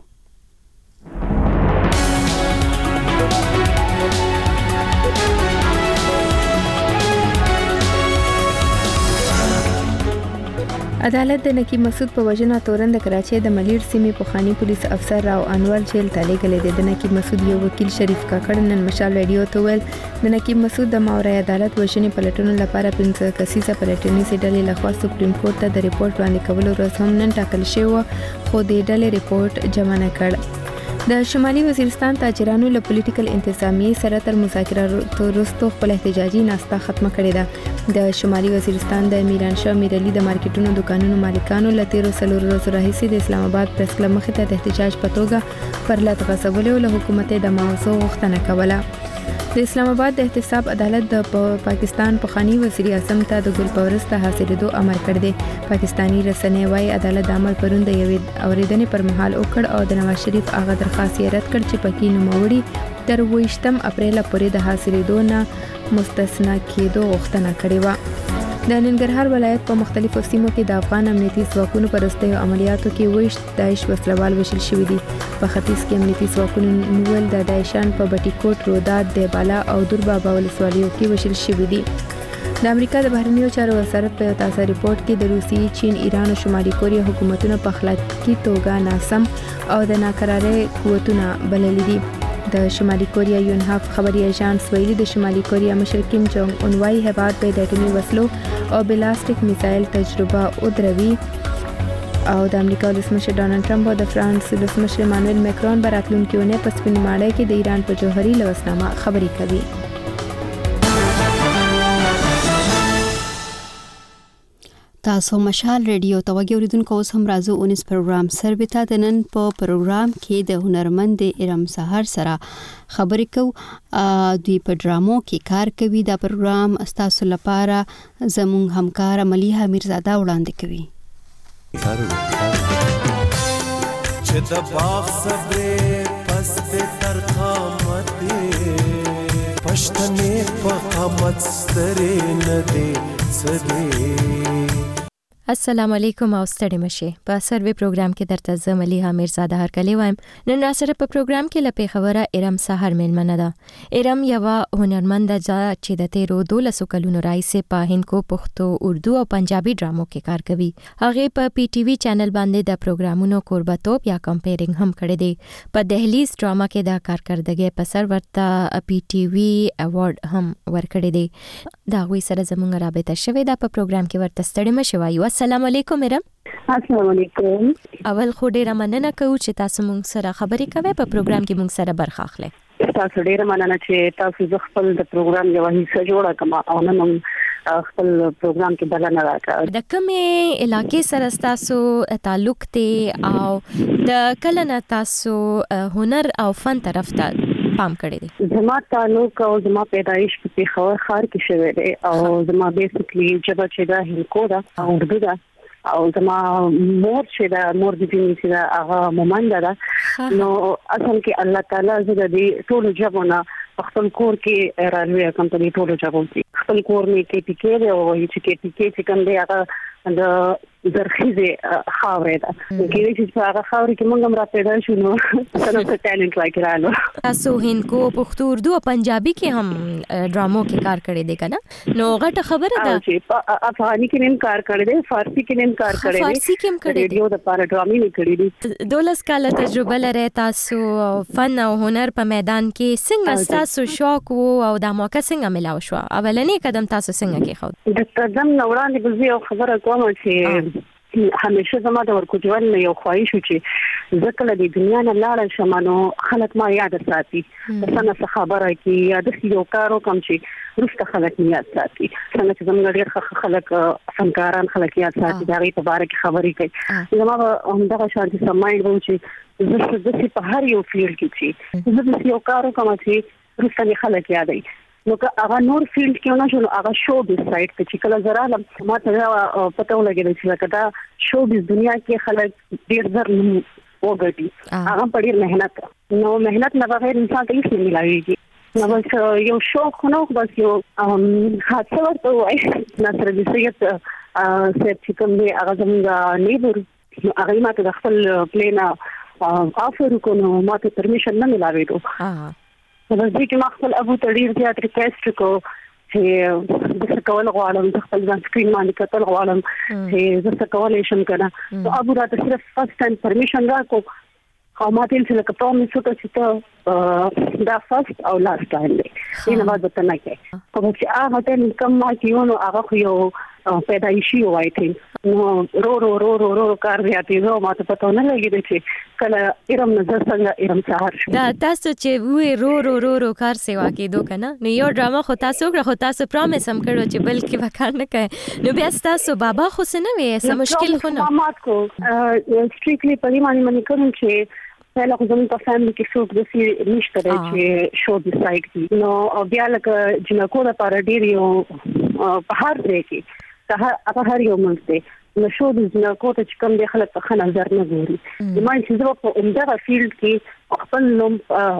عدالت د نقیب مسعود په وژنه تورن د کراچۍ د ملیر سیمې پوخانی پولیس افسر راو انور جیل ته لېږلی دی. د نقیب مسعود یو وکیل شریف کاکړ نن مشال ریډیو ته ویل د نقیب مسعود د ماورای عدالت وژنې پلټنو لپاره 15 کسیزه پلټنیزه ډلې لخوا سپریم کورټ ته د ریپورت وړاندې کولو ورځ هم نن ټاکل شوی و، خو د ډلې ریپورت جمع نه کړ. د شمالي وزیرستان تاجرانو له پولیټیکل انتظامیې سره تر مذاکراتو وروسته خپل احتجاجي ناسته ختمه کړې ده. د شمالي وزیرستان د میرانشاه میرعلي د مارکیټونو دکانونو مالکانو له تیرو 4 ورځو راهیسې د اسلام آباد پریس کلب مخې ته د احتجاج په توګه پر لټ غځولو له حکومت د موضوع غوښتنه کوله. د اسلام آباد د احتساب عدالت د پاکستان پخوانی وزیر اعظم ته د ګل پورس ته حاصلېدو امر کړ دی. پاکستانی رسنۍ وايي عدالت د امر پرون د یوې اوریدنې پر مهال وکړ او د نواز شریف هغه درخواست یې رد کړ چې پکې نوموړي تر 28 اپریل پورې د حاصلېدو نه مستثنا کېدو غوښتنه کړې و. د ننګرهار ولایت په مختلفو سیمو کې د افغان امنیتي ځواکونو په وروستیو عملیاتو کې 28 داعش وسلوال وژل شوي دي. په ختیځ کې امنیتي ځواکونو نیول د داعشان په بټي کوټ، رودات، دیبالا او دور بابا ولسوالیو کې وژل شوي دي. د امریکا د بهرنیو چارو وزارت په یو تازه ریپورت کې د روسیې، چین، ایران او شمالي کوریا حکومتونه په اخلاقي توګه ناسم او د ناکرارۍ قوتونه بللي دي. د شمالي کوریا یونهاف خبري ایجانس ویلي د شمالي کوریا مشر کیم جونګ اون وايي هیواد به د اټومي وسلو او بلاستیک میزایل تجربه ودروي او د امریکا ولسمشر ډانلډ ټرمپ او د فرانس ولسمشر مانویل مکرون په راتلونکي اونۍ په سپین ماړی کې د ایران په جوهري لوثنامه خبري کوي. تاسو مشال ریډیو ته وګورئ اوریدونکو. اوس هم راځو 19 پروګرام سربته د نن په پروګرام کې د هنرمند ارم سحر سره خبرې کوو. دوی په ډرامو کې کار کوي. دا پروګرام تاسو لپاره زموږ همکار ملیحه میرزاده وړاندې کوي. چې د باغ صبر پس د ترخامت پښتنې په قامت سترې نه دي سدي. السلام علیکم او ستړي مشه. په سروي پروګرام کې درته زه ملیحه میرزاده هرکلی وایم. نن را سره په پروګرام کې لپاره خبره ارم سحر میلمنه ده. ارم یو هنرمند ده چې د تیرو 12 کلونو راهیسې په هندکو، پښتو، اردو او پنجابي ډرامو کې کار کوي. هغه په پی ټی وی چینل باندې د پروګرامونو کوربتوب یا کمپیرینګ هم کړی دی. په دهلیز ډراما کې د کارکردګۍ په سر ورته پی ټی وی ایوارډ هم ورکړی دی. دا غوي سره زموږ رابطه شوې ده په پروګرام کې ورته ستړي مشه وایو. السلام علیکم ارم. السلام علیکم. اول خو ډیره مننه کوم چې تاسو مونږ سره خبرې کوئ په پروګرام کې مونږ سره برخه اخلئ. تاسو ډیره مننه چې تاسو خپل د پروګرام یو حصہ جوړه کما او نن خپل پروګرام کې بلنه راکړه. د کومې علاقې سره تاسو تعلق ته او د کلنه تاسو هنر او فن طرف ته پام کړی دی؟ زما تعلق او زما پیدایش په پیښور ښار کې شوی دی او زما بیسیکلی جبه چې دا هندکو ده او اردو ده او زما مور چې دا مور د دې چې دا هغه مومند ده. نو اصل کې الله تعالی زه د ټولو جبونه خپل کور کې رالوي کوم ته ټولو جبو خپل کور می کې پکې دی او چې کې پکې چې کوم دی هغه د زرخیزه خاورې ده. کې چې هغه خاورې کې موږ هم را پیدا شو نو څنګه ټالنت راکړالو. تاسو هندکو، پښتو، اردو او پنجابي کې هم ډرامو کې کار کړی دی کنه؟ نو غټه خبره ده چې افغاني کې هم کار کړی دی، فارسی کې هم کار کړی دی، فارسی کې هم کړی دی، ریډیو د پاره ډرامې نه کړی دي. 12 کاله تجربه لري تاسو فن او هنر په میدان کې. څنګه تاسو شوق او د موقع څنګه ملاو شو؟ اولنې قدم تاسو څنګه کې خو؟ د قدم نوړاندې بزي او خبره کوم چې همیشه زما د ورکوټوال نه یو خواهش و چې ځکه د دنیا نه لاړ شمنو خلک ما یاد ساتي څنګه خبره کی یا د یو کارو کم چې روسته خلک یاد ساتي څنګه چې زموږ ډېر خلک فنکاران خلک یاد ساتي دا غي په باره کې خبرې کوي زما همدغه شانتي سمایل وو چې د په هر یو فیلډ کې چې زه یو کارو کوم چې روسته خلک یادای نو که هغه نور فیلډ کې نه شو هغه شو بیس سایت ته چې کله زراله ما ته پته ولګېد چې لکه دا شو بیس دنیا کې خلک ډېر زر وګټي هغه په ډېر مهنت نه بغیر انسان ته هیڅ نه ملایږي نو بس یو شوق نو بس یو حادثه ورته وایي نصر سید سید چې کوم دی هغه زموږ نیبر هغه ما ته د خپل پلینا افر کو نو ما ته پرمیشن نه ملاوي نو د دې ما خپل ابو تړیر زیات ریکوست کو چې د څه کول غواړم د خپل ځان سکرین باندې کتل غواړم چې زه څه کولای شم کنه نو ابو راته صرف فرست ټایم پرمیشن راکو او ما ته چې لکه پروميس وکړ چې ته دا فرست او لاست ټایم دی نه بعد وته نه کوي خو چې هغه ته کوم ما کیونو هغه یو پیدایشي وای تي نو رو کار زیاتې زه ما ته پته نه لګیږي چې کله ارم نظر څنګه ارم سهار شو دا تاسو چې وې رو کار سیوا کېدو کنه نو یو ډرامه خو تاسو کړ خو تاسو پروميس هم کړو چې بلکې وکړ نه کوي نو بیا تاسو بابا خو څه نه وې سم مشکل خو نه مات کو سټریکلی په دې معنی کوم چې پهله خو زموږ په فیملی کې څوک د سي نشته چې شو ډیسایډ کی نو بیا لکه جنکو د پاره ډیر یو په هر ځای کې هر یو منځ نو شو د جنکو ته کوم د خلک په نظر نه ګوري د ما چې زه په عمده فیلډ کې خپل نوم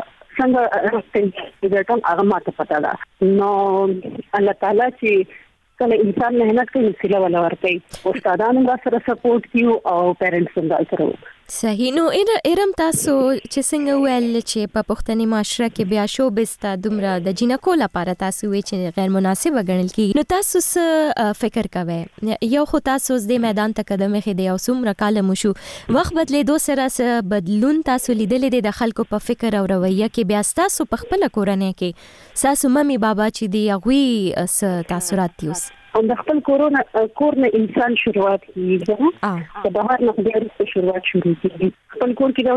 څنګه راځي دا ټول هغه ماته پتا ده نو الله تعالی چې کله انسان مهنت کوي سیله ولا ورته استادانو را سره سپورټ کیو او پیرنټس هم دا سره صحیح نو ارم تاسو چې څنګه ویل چې په پښتني معاشره کې بیا شو بستا دومره د جنکو لپاره تاسو وی چې غیر مناسب غنل کی نو تاسو څه فکر کوئ یو خو تاسو د میدان ته قدم خېدی او څومره کال مو شو وخت بدلې سره بدلون تاسو لیدلې د خلکو په فکر او رویه کې بیا تاسو په خپل کورنۍ کې تاسو مامي بابا چې دی هغه څه تاثیرات دیوس د خپل کور نه انسان شروعات کیږي د بهر نه د شروعات شروع کیږي خپل کور کې دا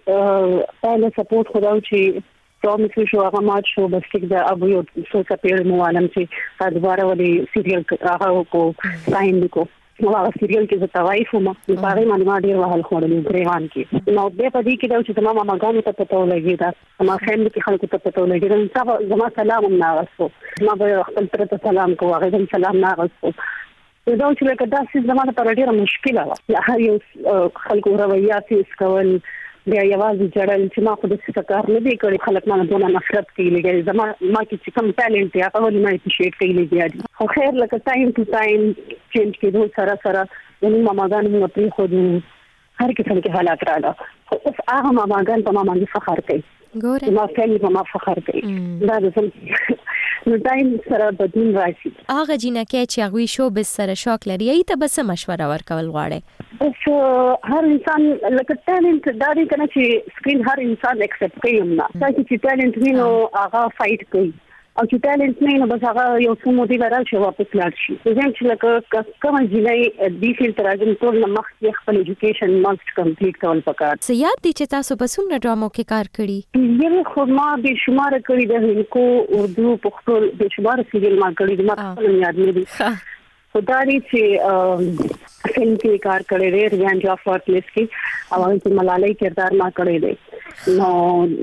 چې پهله سپورټ خداو چې پروميس شو هغه مات شو بس کې د ابو یو څه سپیر مو عالم چې دوباره ولې سیریل هغه کو ساين کو نو هغه سیریل کې زه توایف ما په هغه باندې ما ډیر وهل خوړل غریوان کې نو به په دې کې دا چې ما ماګانو ته پته ولګی دا ما فیملی کې خلکو ته پته ولګی دا زما سلام هم ناغسو ما به خپل تر ته سلام کوه هغه هم سلام ناغسو دا چې لکه دا څه زمانه پر ډیره مشکله وه هر یو خلکو رویه فیس کول بیا یوازې جړل چې ما خو د څه کار نه دی کړی خلک ما دونه نفرت کوي لګي زما ما کې کوم ټالنت یا په ولې ما اپریشیټ کوي لګي خو خیر لکه ټایم ټو ټایم چینج کېدو سره نو ماګان موږ پری خو هر قسم کې حالات رااله اوس هغه ماګان په ما باندې فخر کوي ګوره ما فعلی په ما فخر کوي دا د نو ټایم سره بدلون راشي هغه جنکه چې هغه شو به سره شوق لري ای ته بس مشوره ورکول غواړي اوس هر انسان لکه ټالنت دا دی کنه چې سکرین هر انسان ایکسپټ کوي نه چې ټالنت وینو هغه فایټ کوي او چې ټالنت نه نو بس هغه یو څه مودي راځي واپس لاړ شي چې لکه کوم ځای دی فیل تراجم ټول مخ کې خپل ایجوکیشن ماست کمپلیټ کول پکار سیاد دي چې تاسو په څومره ډرامو کې کار کړی یوه خو ما به شمار کړی د هندکو اردو پښتو به شمار سیریل ما کړی د ما خپل یاد نه دي خدای چې فلم کې کار کړی دی ریان جعفر پلیس کې او چې ملالۍ کردار ما کړی دی نو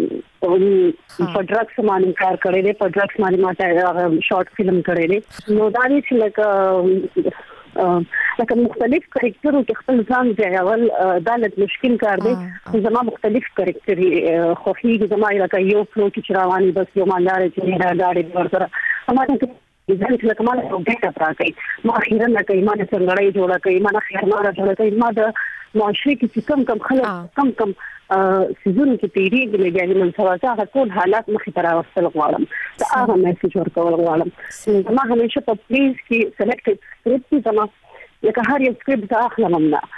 په ډرګس باندې کار کړی دی په ډرګس باندې ما شارټ فلم کړی دی نو دا چې لکه مختلف کریکټرو کې خپل ځان ځایول دالت مشکل کار دی زما مختلف کریکټر خوخي زما لکه یو فلو کې چرواني بس یو مالدار چې نه غاړي ورسره هماته ځان چې لکه مال او ګټه راکې ما اخیرا لکه ایمان څنګه جوړه کوي ما خیر ما جوړه کوي ما د معاشري کې کم خلک کم سيزون کې تیریږي لګي من سره هغه ټول حالات مخې ته راوستل غواړم دا هغه میسج ورکول غواړم ما همیشه په پلیز کې سلیکټډ سکرپټ زما لکه هر یو سکرپټ اخلم نه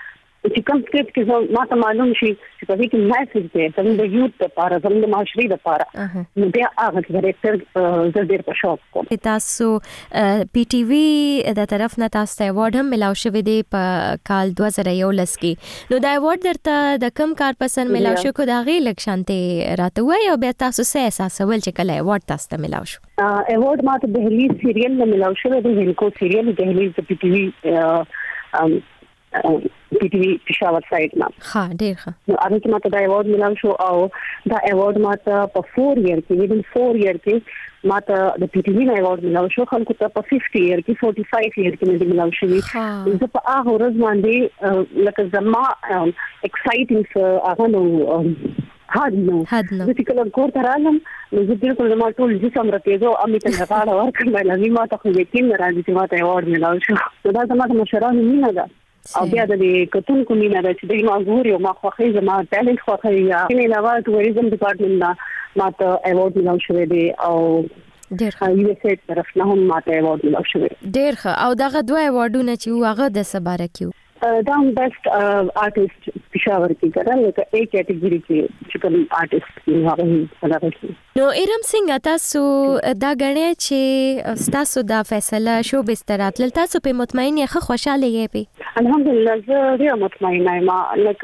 چې کوم سکرپټ کې ما ته معلوم شي چې په دې کې میسج دی زموږ د یوت لپاره زموږ د معاشري لپاره نو بیا هغه ډایرکټر زه ډېر په شوق کوم. تاسو پی ټي وي د طرف نه تاسو ته ایوارډ هم ملاو شوی دی په کال 2011 کې. نو دا ایوارډ درته د کم کار پسند ملاو شو کو دا غي لکشانته راته وای او بیا تاسو څه احساسول چې کله ایوارډ تاسو ته ملاو شو؟ ایوارډ ما ته دهلیز سیریل نه ملاو شو د هلکو سیریل دهلیز د پی ټي وي پی ټي وي پېښور سایډ نه. ها ډېر ښه. نو هغه کې ماته دا ایوارډ ملاو شو او دا ایوارډ ماته په 4 ایئر کې ماته د پی ټي وي نه ایوارډ ملاو شو. خلکو ته په 50 ایئر کې 45 ایئر کې مې ملاو شوی. زه په هغه ورځ باندې لکه زما ایکسایټینګ هغه نو حد نو چې کله کور ته رالم نو زه بالکل زما ټول جسم راته امې ته غاړه ورکړم لازم ما ته خو یقین راځي چې ما ته ایوارډ ملاو شو. دا زما د مشرانو مینه ده او بیا د کتونکو مینه ده چې دوی ما ګوري او ما خوښي زما ټیلنټ خوښي یا نه علاوه ټوریزم ډپارټمنټ نه ما ته ایوارډ ملاو شوی دی او ډېر ښه یو اس ای طرف نه هم ما ته ایوارډ ملاو شوی. ډېر ښه. او دغه دوه ایوارډونه چې هغه د سباره کیو دا بیسټ آرټیست پېښور کې کړل لکه ای کټګوري کې چې کوم آرټیست هغه راغلی. نو ارم څنګه تاسو دا غنې چې تاسو دا فیصله شو بسترات لل تاسو په مطمئن یې خوشاله یې په؟ الحمدلله زه ډېر مطمئنه یم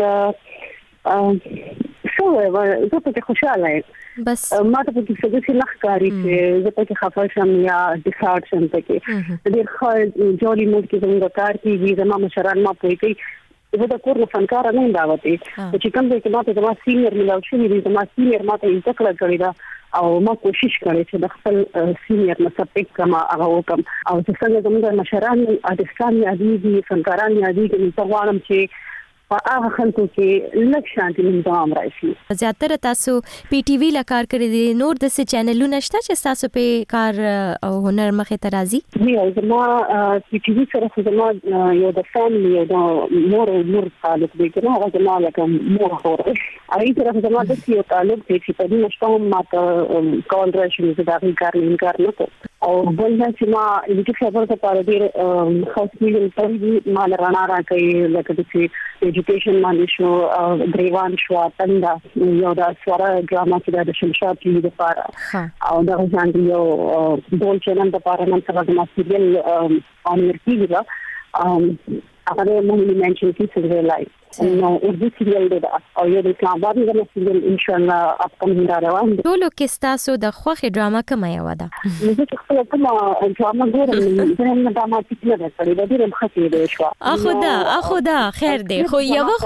لکه شو زه په خوشاله یم. بس ما ته په څه کې نخکاری چې زه په خفه شم یا ډیسارټ شم پکې ډېر ښه جوړی موډ کې زموږ کار کیږي زما مشران ما پوي کوي. زه د کور نه فنکار نه دعوتي چې کوم ځای کې ما ته زما سینیئر ملاو شوی دی زما سینیئر ما ته عزت کړی دا او ما کوشش کړی چې د خپل سینیئر نه سپیک کما هغه وکم او څنګه زموږ مشران ارتستان یادېږي فنکاران یادېږي نو غواړم چې په هغه خلکو کې لږ شانتي نظام راشي. زیاتره تاسو پی ټي وی لا کار کړی دي نور د څه چینلونه شته چې تاسو په کار او هنر مخې ته راځي؟ یا زما پی ټي وی سره زما یو د فیملی یو د مور تعلق دی کنه هغه زما لکه مور خور هغه سره زما د یو تعلق دی چې په دې مشته ما ته کال راشي چې دا کار نه انکار نه کوم او بل چې ما د خبرو لپاره ډېر خاص کېږي ما لرنا راکې لکه چې ایجوکیشن باندې شو گریوان شو تندا یو دا سواره ډراما چې د شمشاد ټي وي لپاره او دا ځان یو ډول چینل لپاره نن سبا د سیریل اون ورکیږي دا هغه مونږ منشن کې څه لای نو اردو سیریل دا او یو د اسلام آباد د سیریل ان شاء الله اپکمینګ را روان دي. ټول کې تاسو د خوخي ډراما کوم یو ده؟ زه چې خپل کوم ډراما ګورم زه هم ډراما پکې نه کړې د دې مخکې دی شو اخو دا خیر دی خو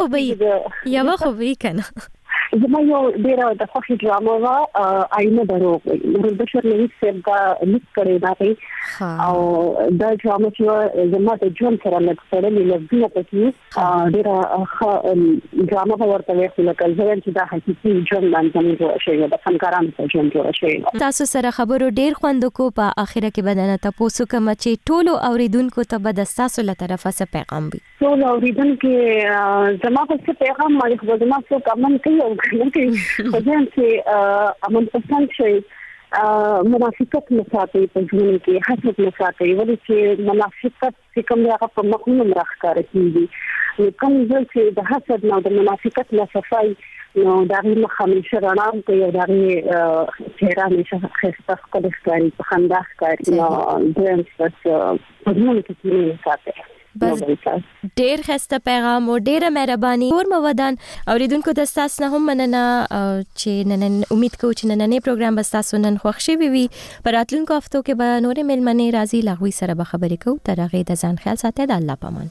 یو خو به کنه زما یو ډېر د خوښي ډراما وا آینه دروغ نور بشر نوی سیب دا لیک کړی دا او دا ډراما چې زما د ژوند سره لږ سره لږه پکې ډېر ډراما ورته ویل کېږي چې دا حقيقي ژوند باندې جوړ شوی د فنکارانو په ژوند جوړ شوی. تاسو سره خبرو ډېر خوند کو په اخره کې بدنه تاسو کوم چې ټولو اوریدونکو ته به د تاسو له طرفه څه پیغام وي؟ ټول اوریدونکو زما په پیغام باندې خو زما څو کمن کوي خو ځان چې امن پسند شي منافقت مساته په ژوند کې حسد مساته ولې چې منافقت چې کوم هغه په مخونو راخکار کیږي نو کوم چې د حسد نه د منافقت نه صفای نو دا غي مخامشه رانام کوي دا غي چهره نشه خسته خپل ښکاری په خندا ښکاری نو دیم څه په ژوند کې نه ساتي. بس ډېر خسته پیغام او ډېر مهرباني اور مودان اوریدونکو د تاسو نه هم مننه چې نن امید کوم چې نن پروګرام به تاسو نن خوښ شي وي پر راتلونکو هفتو کې به نورې ملمنې راځي لاغوي سره به خبرې کوو تر هغه د ځان خیال ساتئ د الله پامان.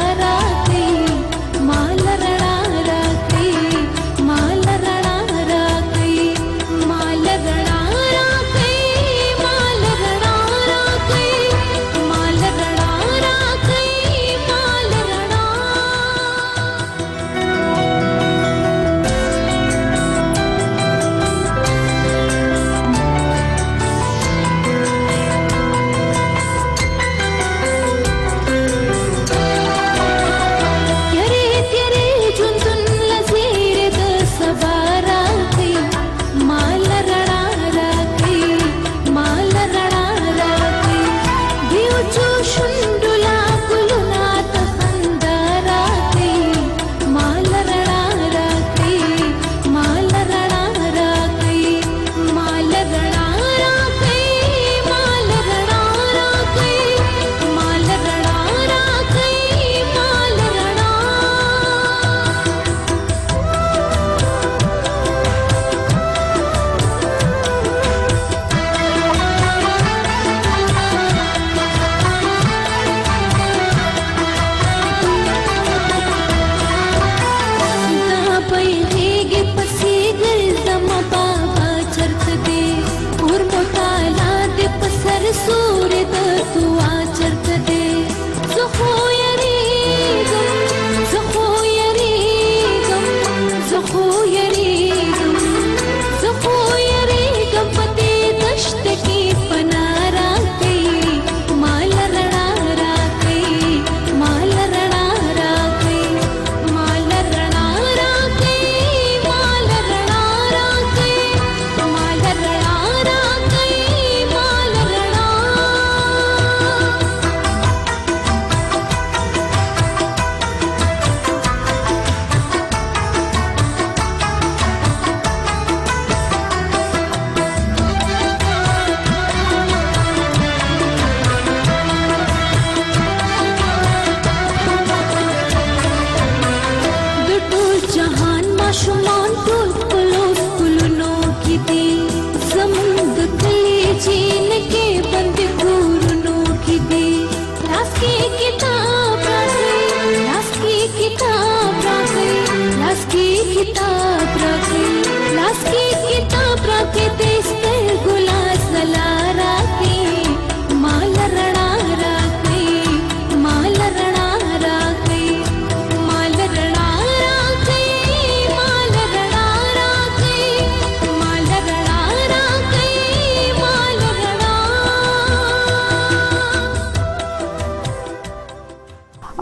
माल रणा राखी माल रणा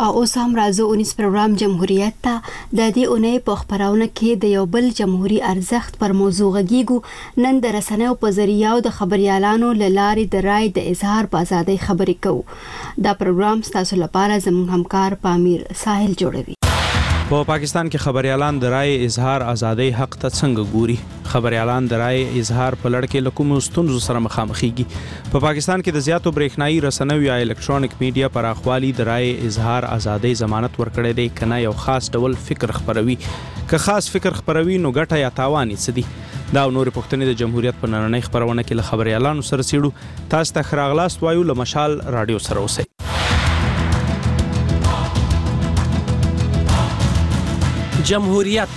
او اوس هم راځو 19 پروګرام جمهوریت ته د دې اونۍ په خبرونه کې د یو بل جمهوریت ارزښت پر موضوع غږیږو. نن د رسنیو په ذریعہ او د خبريالانو لارې د رائے د اظهار په ازادۍ خبرې کوو. دا پروګرام تاسو لپاره زموږ همکار پامیر ساحل جوړوي. په پاکستان کې خبريالان د رائے اظهار ازادۍ حق ته څنګه ګوري؟ خبريالان د رائے اظهار په لړ کې له کومو ستونزو سره مخامخېږي؟ په پاکستان کې د زیاتو برېښنایي رسنیو یا الکترونیک میډیا پر اخوالي د رائے اظهار ازادۍ ضمانت ورکړی دی کنه یو خاص ډول فکر خبروي؟ که خاص فکر خبروي نو ګټه یا تاوان یې څه دي؟ دا نور پښتنې د جمهوریت په نننۍ خبرونه کې له خبريالانو سره سیړو. تاسو ته خراغلاست وایو له مشال رادیو سره اوسئ. جمهوریت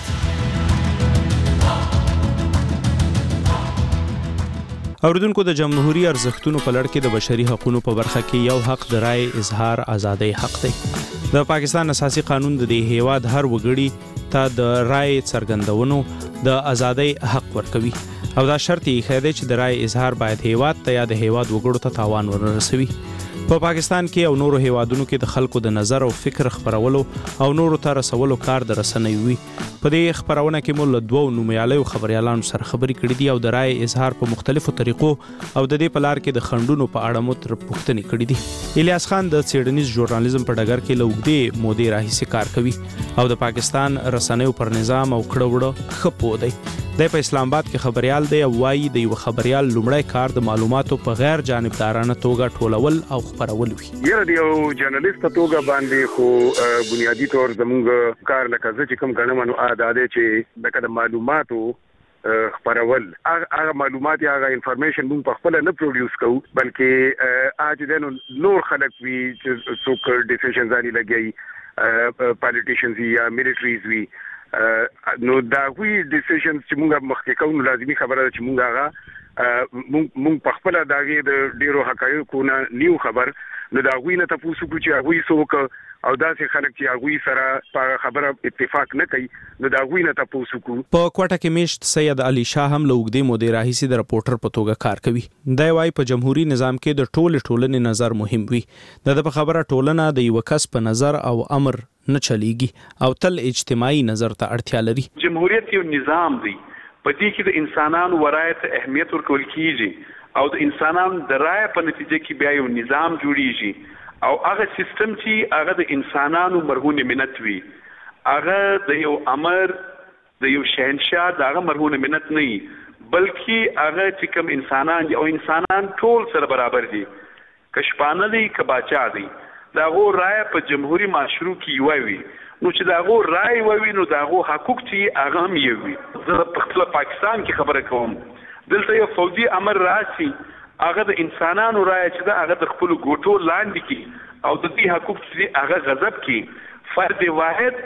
اوریدونکو د جمهوریت ارزښتونو په لړ کې د بشري حقوقو په برخه کې یو حق د رائے اظهار ازادۍ حق دی. د پاکستان اساسي قانون د دې هیواد هر وګړي ته د رائے څرګندونو د ازادۍ حق ورکوي او دا شرط یې خېده چې د رائے اظهار باید هیواد ته یا د هیواد وګړو ته تاوان ونه رسوي. په پاکستان کې او نورو هیوادونو کې د خلکو د نظر او فکر خبرولو او نورو ته رسولو کار د رسنیو وي. په دې خبرونه کې مو له دوو نومیالیو خبريالانو سره خبرې کړې دي او د رائے اظهار په مختلفو طریقو او د دې په لار کې د خندونو په اړه مو تر پوښتنې کړې دي. الیاس خان د څېړنیز ژورنالیزم په ډګر کې له اوږدې مودې راهیسې کار کوي او د پاکستان رسنیو پر نظام او کړه وړه ښه پوه دی. د په اسلام آباد کې خبريال دی او وايي د یو خبريال لومړی کار د معلوماتو په غیر جانبدارانه توګه ټولول او خبرول وي. یره دی یو جرنالیست توګه باندې خو بنیادی طور زموږ کار لکه چې کوم غنمنو عادت چې د معلوماتو خبرول هغه معلومات یا هغه انفارمیشن موږ په خپل نه پروډوس کوو بلکې اج دنو نور خلک وی چې څوک ډیسیژنز لري لګي پالیټیشنز یا ملټریز وی نو دا وی ډیسیژنز چې موږ مخکې کوو لازمي خبره چې موږ هغه موږ په خپل داګه د ډیرو حقایقو نه نیو خبر نو دا وی نه تاسو کو چې هغه څوک او داسې خلک چې هغه سره په خبره اتفاق نه کوي نو دا وی نه تاسو کو. په کوټه کې میشت سید علي شاه هم لوګدي مودې راهیسي د رپورټر په توګه کار کوي. دا وايي په جمهوریت نظام کې د ټولنې نظر مهم وي. د په خبره ټولنه د یو کس په نظر او امر نه چلیږي او تل اجتماعي نظر ته اړتیا لري. جمهوریت یو نظام دی په دې کې د انسانانو ورایت اهمیت ورکول کیږي او د انسانانو د رائے په نتیجه کې بیا یو نظام جوړیږي او هغه سیستم چې هغه د انسانانو مرهون منت وي هغه د یو امر د یو شهنشاه دغه مرهون منت نه بلکې هغه چې کوم انسانان او انسانان ټول سره برابر دي کشپانه دي کباچا دي داغه رائے په جمهوریت معاشرو کې وي نو چې داغه رائے وي نو داغه حقوق چې هغه هم وي. زه په خپل پاکستان کې خبره کوم دلته یو فوجي امر راشي هغه د انسانانو رائے چې دا هغه د خپل ګوټو لاندې کی او د دې حقوق چې هغه غضب کی فرد واحد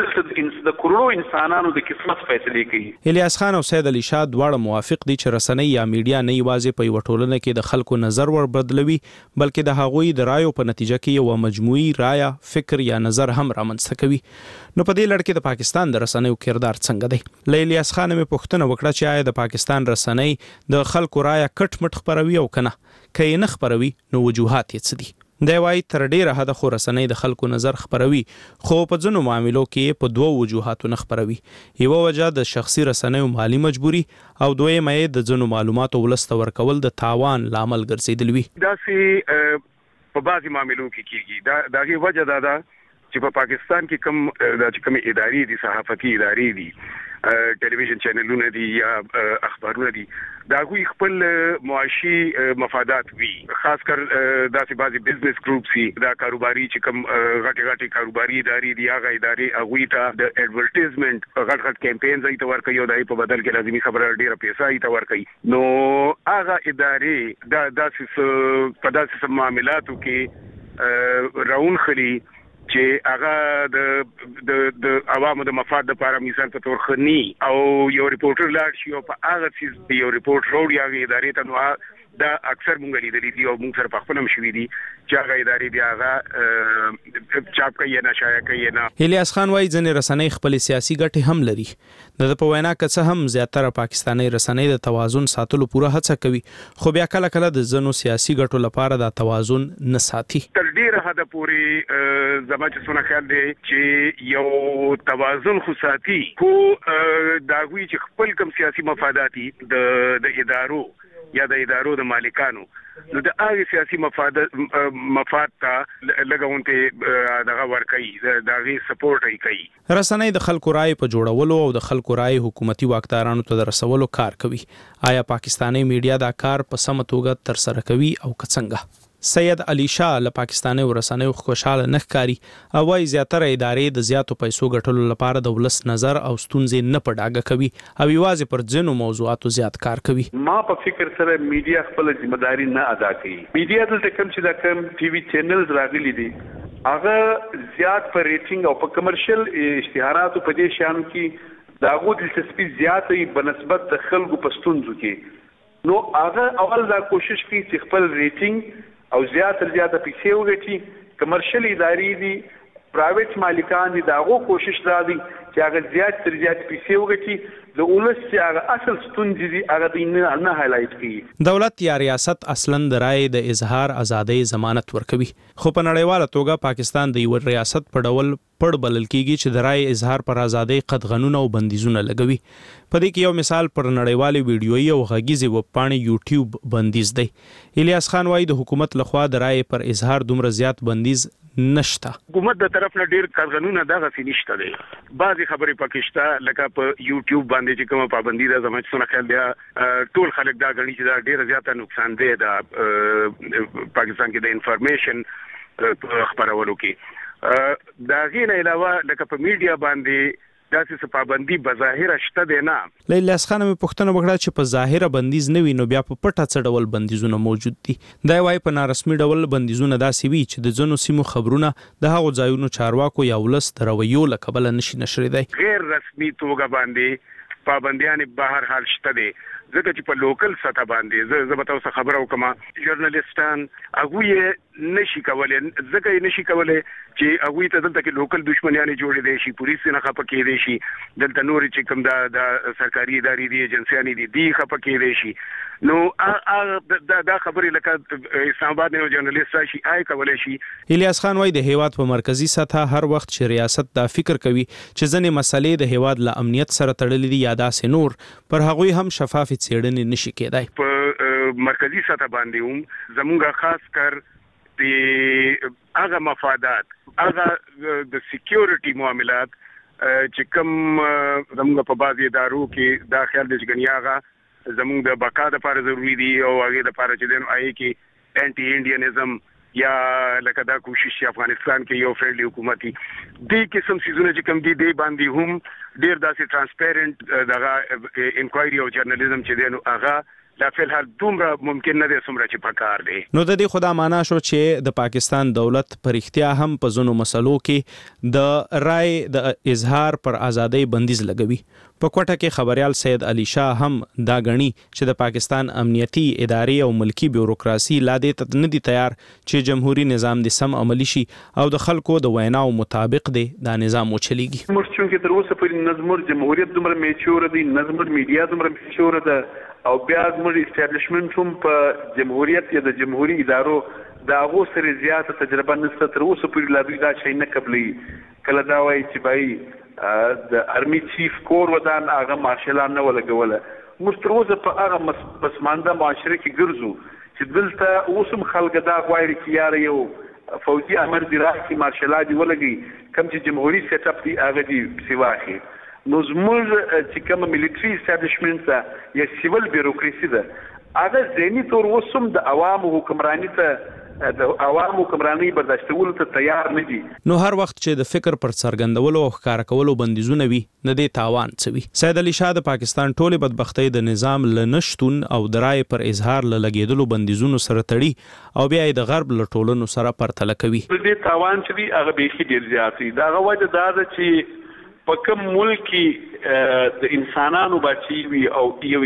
د کروڑو انسانانو د قسمت فیصله کوي. الیاس خان او سید علي شاه دواړه موافق دي چې رسنۍ یا میډیا نه یوازې په یو ټولنه کې د خلکو نظر ور بدلوي بلکې د هغوی د رایو په نتیجه کې یو مجموعي رایه فکر یا نظر هم رامنځته کوي. نو په دې لړ کې د پاکستان د رسنیو کردار څنګه دی؟ له الیاس خان مې پوښتنه وکړه چې آیا د پاکستان رسنۍ د خلکو رایه کټ مټ خبروي او کنه که یې نه خبروي نو وجوهات یې څه دي؟ دی وايي تر ډیره حد خو رسنۍ د خلکو نظر خبروي خو په ځینو معاملو کې په دوه وجوهاتو نه خبروي. یو وجه د شخصي رسنیو مالی مجبوري او دویمه د ځینو معلوماتو ولست ورکول د تاوان لامل ګرځیدل وي. دا سي په بعضي معاملو کې کیږي دا غي وجه دا چې په پاکستان کې کوم ادارې دي صحافتي ادارې دي ټلویزیون چینلونه دي یا اخبارونه دي دا غوي خپل معاشي مفادات وي خاص کر داسې بعضي بزنس ګروپس دا کاروباري چې کوم غټي کاروباري ادارې دي هغه ادارې هغه ته د ایڈورټایزمنت غټ کمپاین زې ته ورکوي او دای په بدل کې لازمي خبره ډیره پیسې ای ته ورکوي نو هغه ادارې دا داسې په داسې معاملاتو کې راون خري چې هغه د عوامو د مفاد لپاره مثال په تور خني او یو ریپورټر لاړ شي او په هغه څه یو ریپورټ وروړي هغه ادارې ته نو دا اکثر مونږ لیدلې دي او مونږ سره په خپل هم شوي دي چې هغه ادارې بیا هغه چاپ کوي نه شایع کوي نه. الیاس خان وايي ځینې رسنۍ خپل سیاسي ګټې هم لري. د په وینا که څه هم زیاتره پاکستاني رسنۍ د توازن ساتلو پوره هڅه کوي خو بیا کله د ځینو سیاسي ګټو لپاره د توازن نه ساتي. تر ډیره حد حد پورې زما چې څونه خیال دی چې یو توازن خصاتی کو داوی چې خپل کم سیاسي مفاداتي د ادارو یا د ادارو د مالکانو نو د هغه سیاسي مفاد ته لګونته دغه ورکړي دغه سپورټ کوي. رسنۍ د خلکو رائے په جوړولو او د خلکو رائے حکومتي واکدارانو ته رسولو کار کوي. آیا پاکستاني میډیا دا کار په سم توګه تر سره کوي او څنګه؟ سید علی شاه له پاکستاني ورسنیو خوشاله نخکاری او وايي زیاتره ادارې د زیاتو پیسو ګټلو لپاره د ولس نظر او ستونزې نه پډاګه کوي او یوازې پر ځینو موضوعاتو زیات کار کوي. ما په فکر سره میډیا خپل ځمېداري نه ادا کوي. میډیا دلته کوم چې دا کوم ټي وي چینلز راغلي دي هغه زیات په ریټینګ او په کمرشل اشتهاراتو په دې شان کې داغو دلچسپي زیاتې بنسبت د خلکو په ستونزو کې نو هغه اول دا کوشش کوي چې خپل ریټینګ او زیاتره پیسې وګټي. کمرشل ادارې دي پرایویټ مالکان دي داغو کوشش را دي چې هغه زیات پیسې وګټي د ولس چې هغه اصل ستونزې دي هغه دې نه هایلایټ کړي. دولت یا ریاست اصلاً د رائے د اظهار ازادۍ ضمانت ورکوي خو په نړیواله توګه پاکستان د یو ریاست په ډول پړ بلل کیږي چې د رائے اظهار پر ازادۍ قدغنونه او بندیزونه لګوي. په دې کې یو مثال پر نړیوالې ویډیويي او غږیزې وبپاڼې یوټیوب بندیز دی. الیاس خان وايي د حکومت لخوا د رائے پر اظهار دومره زیات بندیز نشته. حکومت د طرف نه ډیر قانونونه دغه نشته دی. بعضی خبرې پکشته لکه په یوټیوب باندې چې کومه پابندي ده زما څونه خیال دی ټول خلک دا غني چې دا ډیر زیاته نقصان دی د پاکستان کې د انفارمیشن خبرولو کې. دا غیر علاوه لکه په میډیا باندې داسې پابندي بظاهر شته دی نه. الیاس خان مې پوښتنه وکړه چې په ظاهره بندیز نه وي نو بیا په پټه څه ډول بندیزونه موجود دي. دا وايي په نارسمي ډول بندیزونه داسې وي چې د ځینو سیمو خبرونه د هغو ځایونو چارواکو یا ولس د رویو له کبله نشي نشریدای. غیر رسمي توګه باندې پابندیان بهر حال شته دي ځکه چې په لوکل سطح باندې زه به تاسو خبرو کوم ژورنالیستان هغه یې نشي کولای ځکه یې نشي کولای چې هغه ته دلته کې لوکل دښمنیان جوړې دي شي پولیس نه خپه کې دي شي دلته نور چې کوم د سرکاري ادارې دي ایجنسیان دي خپه کې دي شي نو دا خبرې لکه اسلام آباد نه ژورنالیست راشي آی کولای شي. الیاس خان وايي د هیواد په مرکزی سطح هر وخت چې ریاست دا فکر کوي چې ځنې مسلې د هیواد له امنیت سره تړلې دي یا داسې نور پر هغوی هم شفاف څېړنې نشي کېدای. په مرکزی سطح باندې هم زموږ خاص کر د هغه مفادات هغه د سکیورټي معاملات چې کوم زموږ په بعضي ادارو کې دا خیال دی چې غنیاغه زموږ د بقا لپاره ضروری دي او هغه لپاره چې د آی کې انټي انډینیزم یا لکه دا کوشش افغانستان کې یو فرندلی حکومتي دې قسم سيزونه چې کوم دي باندې هم ډیر داسې ترانسپیرنت دغه انکوایري او جرنالیزم چې دی نو هغه لا فلحال دومره ممکن نه دی څومره چې پکار دی. نو د دې خدا معنا شو چې د پاکستان دولت پر اختیا هم په ځینو مسلو کې د رائے د اظهار پر ازادۍ بندیز لګوي. په کوټه کې خبريال سید علی شاه هم دا غني چې د پاکستان امنیتي ادارې او ملکی بیوروکراسي لا دې نه دي تیار چې جمهوریت نظام د سم عملی شي او د خلکو د ویناو مطابق دی دا نظام وچلیږي. موږ چې تر اوسه پورې نظم جمهوریت دومره میچور دي نظم میډیا دومره میچور ده او بیا زموږ اسټابلیشمنت هم په جمهوریت یا د جمهوریت ادارو دا غو سره زیاته تجربه نشته تر اوسه پورې لا دوی دا شي نه قبلي کله دا وایي چې بای د ارمی چیف کور ودان هغه مارشلان نه ولګوله موږ تر اوسه په هغه پسمانده معاشره کې ګرځو چې دلته اوسم خلک دا غواړي چې یار یو فوجي امر دی راځي مارشلان دی ولګي کوم چې جمهوریت سیټ اپ دی هغه دی سیواخي نو زموږ چې کوم ملټري اسټابلیشمنت یا سیول بیوروکراسي ده هغه ځینی تور وسم د عوامو حکمرانی ته د عوامو حکمرانی برداشتولو ته تیار نه دي. نو هر وخت چې د فکر پر څرګندولو او ښکار کولو بندیزونه وي نه دی تاوان څوي. سید علی شاه د پاکستان ټوله بدبختی د نظام لنشتون او د رائے پر اظهار لګیدلو بندیزونو سره تړي او بیا د غرب له ټولنو سره پرتله کوي. د دې تاوان چې دی هغه به ډیر زیات دی. دا غوډه دا چې په کوم ملک کې د انسانانو بچي وي او یو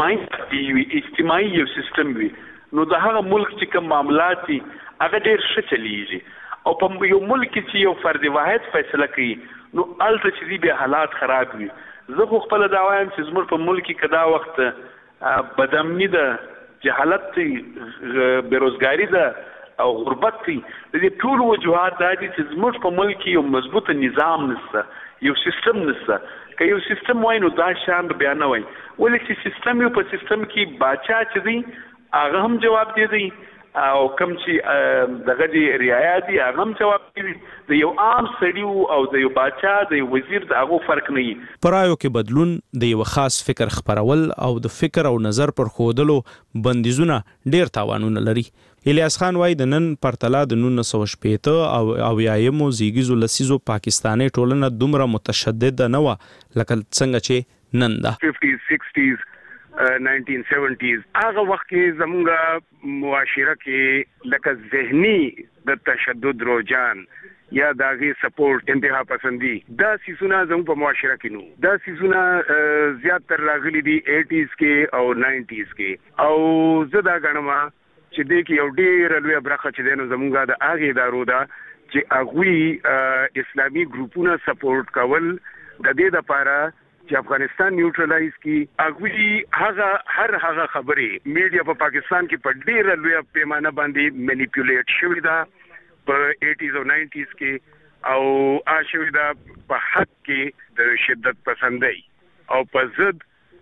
اجتماعي یو سیستم وي نو د هغه ملک چې کوم معاملات دي هغه ډیر ښه چلیږي او په یو ملک کې یو فرد واحد فیصله کوي نو الته چې به حالات خراب وي. زه خو خپل دا وایم چې زموږ په ملک کې کدا وخت بدامنی ده جهالت بیروزګاری ده او غربت دی د دې ټول وجوهات دا دي چې زموږ په ملک کې یو مضبوط نظام نشته یو سیستم نشته که یو سیستم وای نو دا شان بیا نه وای ولې چې سیستم یو په سیستم کې باچا چې دی هغه هم جواب دی او کوم چې دغه دی رعایا دي هغه هم جواب دی د یو عام سړی او د یو باچا د یو وزیر د هغه فرق نه وي. پرایو کې بدلون د یو خاص فکر خبرول او د فکر او نظر پر خودلو بندیزونه ډیر تاوانونه لري. الیاس خان وای د نن پرتلا د 1960 او یایمو زیږیزو لسیزو پاکستاني ټولنه دومره متشدد نه و لکه څنګه چې نن ده. 50s 60s 1970s هغه وخت کې زموږه معاشره کې لکه ذهني د تشدد روجان یا داغي سپورټ انتها پسندي دا سيزونه زموږ په معاشره کې نو دا سيزونه زیات تر راغلي دي 80s کې او 90s کې او زدا غنما چې د کې یو ډېر لوی برخه چې دنو زموږه د هغه ادارو دا چې هغه اسلامي ګروپونه سپورټ کول د دې لپاره چې افغانستان نیوټرلایز کی هغه هغه خبرې میډیا په پاکستان کې په ډېر لوی پیمانه باندې مینیپیولیټ شوې ده په 80s او 90s کې او شوې ده په حق کې د شدت پسندۍ او په ضد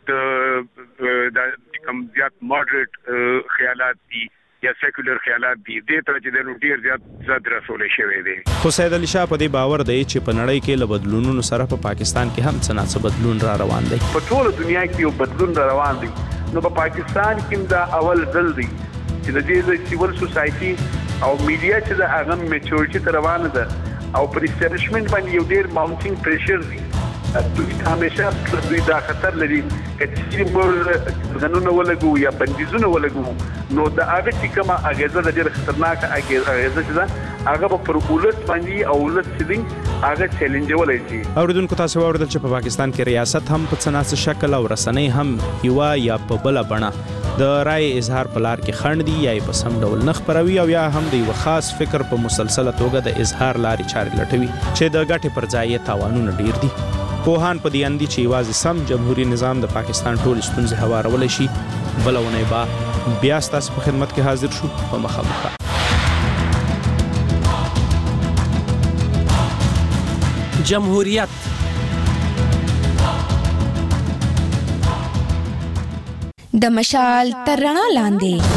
د کم زیات ماډریټ خیالات دي یا سیکولر خیالات دي د تر چې د ډیر زیات زد رسول شوی دی. خو سید علي شاه په دې باور دی چې په نړۍ کې له بدلونونو سره په پاکستان کې هم څه بدلون را روان دی. په ټول دنیا کې یو بدلون را روان دی نو په پاکستان کې دا اول ځل دی چې د دې سیول سوسایټي او میډیا چې د هغه میچورټي تر روانه ده او پر اسټابلیشمنت باندې یو ډیر ماونټینګ پریشر دی. دوی همیشه دوی دا خطر لري چې موږ قانون ولګو یا بندیزونه ولګو نو دا هغه چې کومه اغیزه د ډیر خطرناک اغیزه ده هغه پر ولس باندې او ولس چې هغه چیلنج ولای شي. اوریدونکو تاسو اوریدل چې په پاکستان کې ریاست هم په څناسه شکل او رسنۍ هم یوا یا په بل بڼه د رائے اظهار په لار کې خنډ دي یا په سم ډول نه خبروي او یا هم د یو خاص فکر په مسلسله توګه د اظهار لارې چارې لټوي چې د ګټې پر ځای تاوانونه ډیر دي. پوهان په دې اندي چې یوازې سم جمهوریت نظام د پاکستان ټول ستونزې هوارول شي بلونه با بیا ستاسو په خدمت کې حاضر شو په مخامخ. جمهوریت د مشال تر رڼا لاندې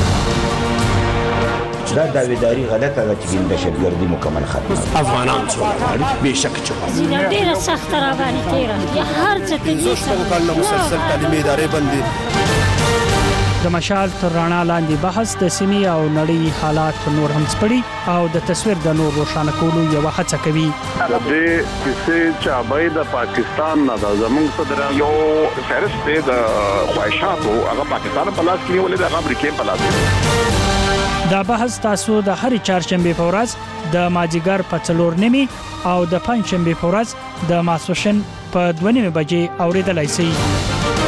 دا داویداری غلطه ده چې د دهشتګردي مکمل ختمه افغانان څو بهشکه چې زینه ډیره سخت را باندې تیرا یا هر څه کې څه کال مسلسل تعلیمي ادارې باندې د مشال تر رڼا لاندې بحث د سیمې او نړۍ حالات نور هم سپړي او د تصویر د نور روښانه کولو یو هڅه کوي. د دې کیسې چې ابای د پاکستان نه د زمونږ صدر یو فهرست د خواهشاتو هغه پاکستان په لاس کې ولې د امریکا په لاس. دا بحث تاسو د هر چهارشنبه په ورځ د ماجیګر په 4:30 او د پنځشنبه په ورځ د ماسوشن په 2:30 بجې اوریدلای شئ.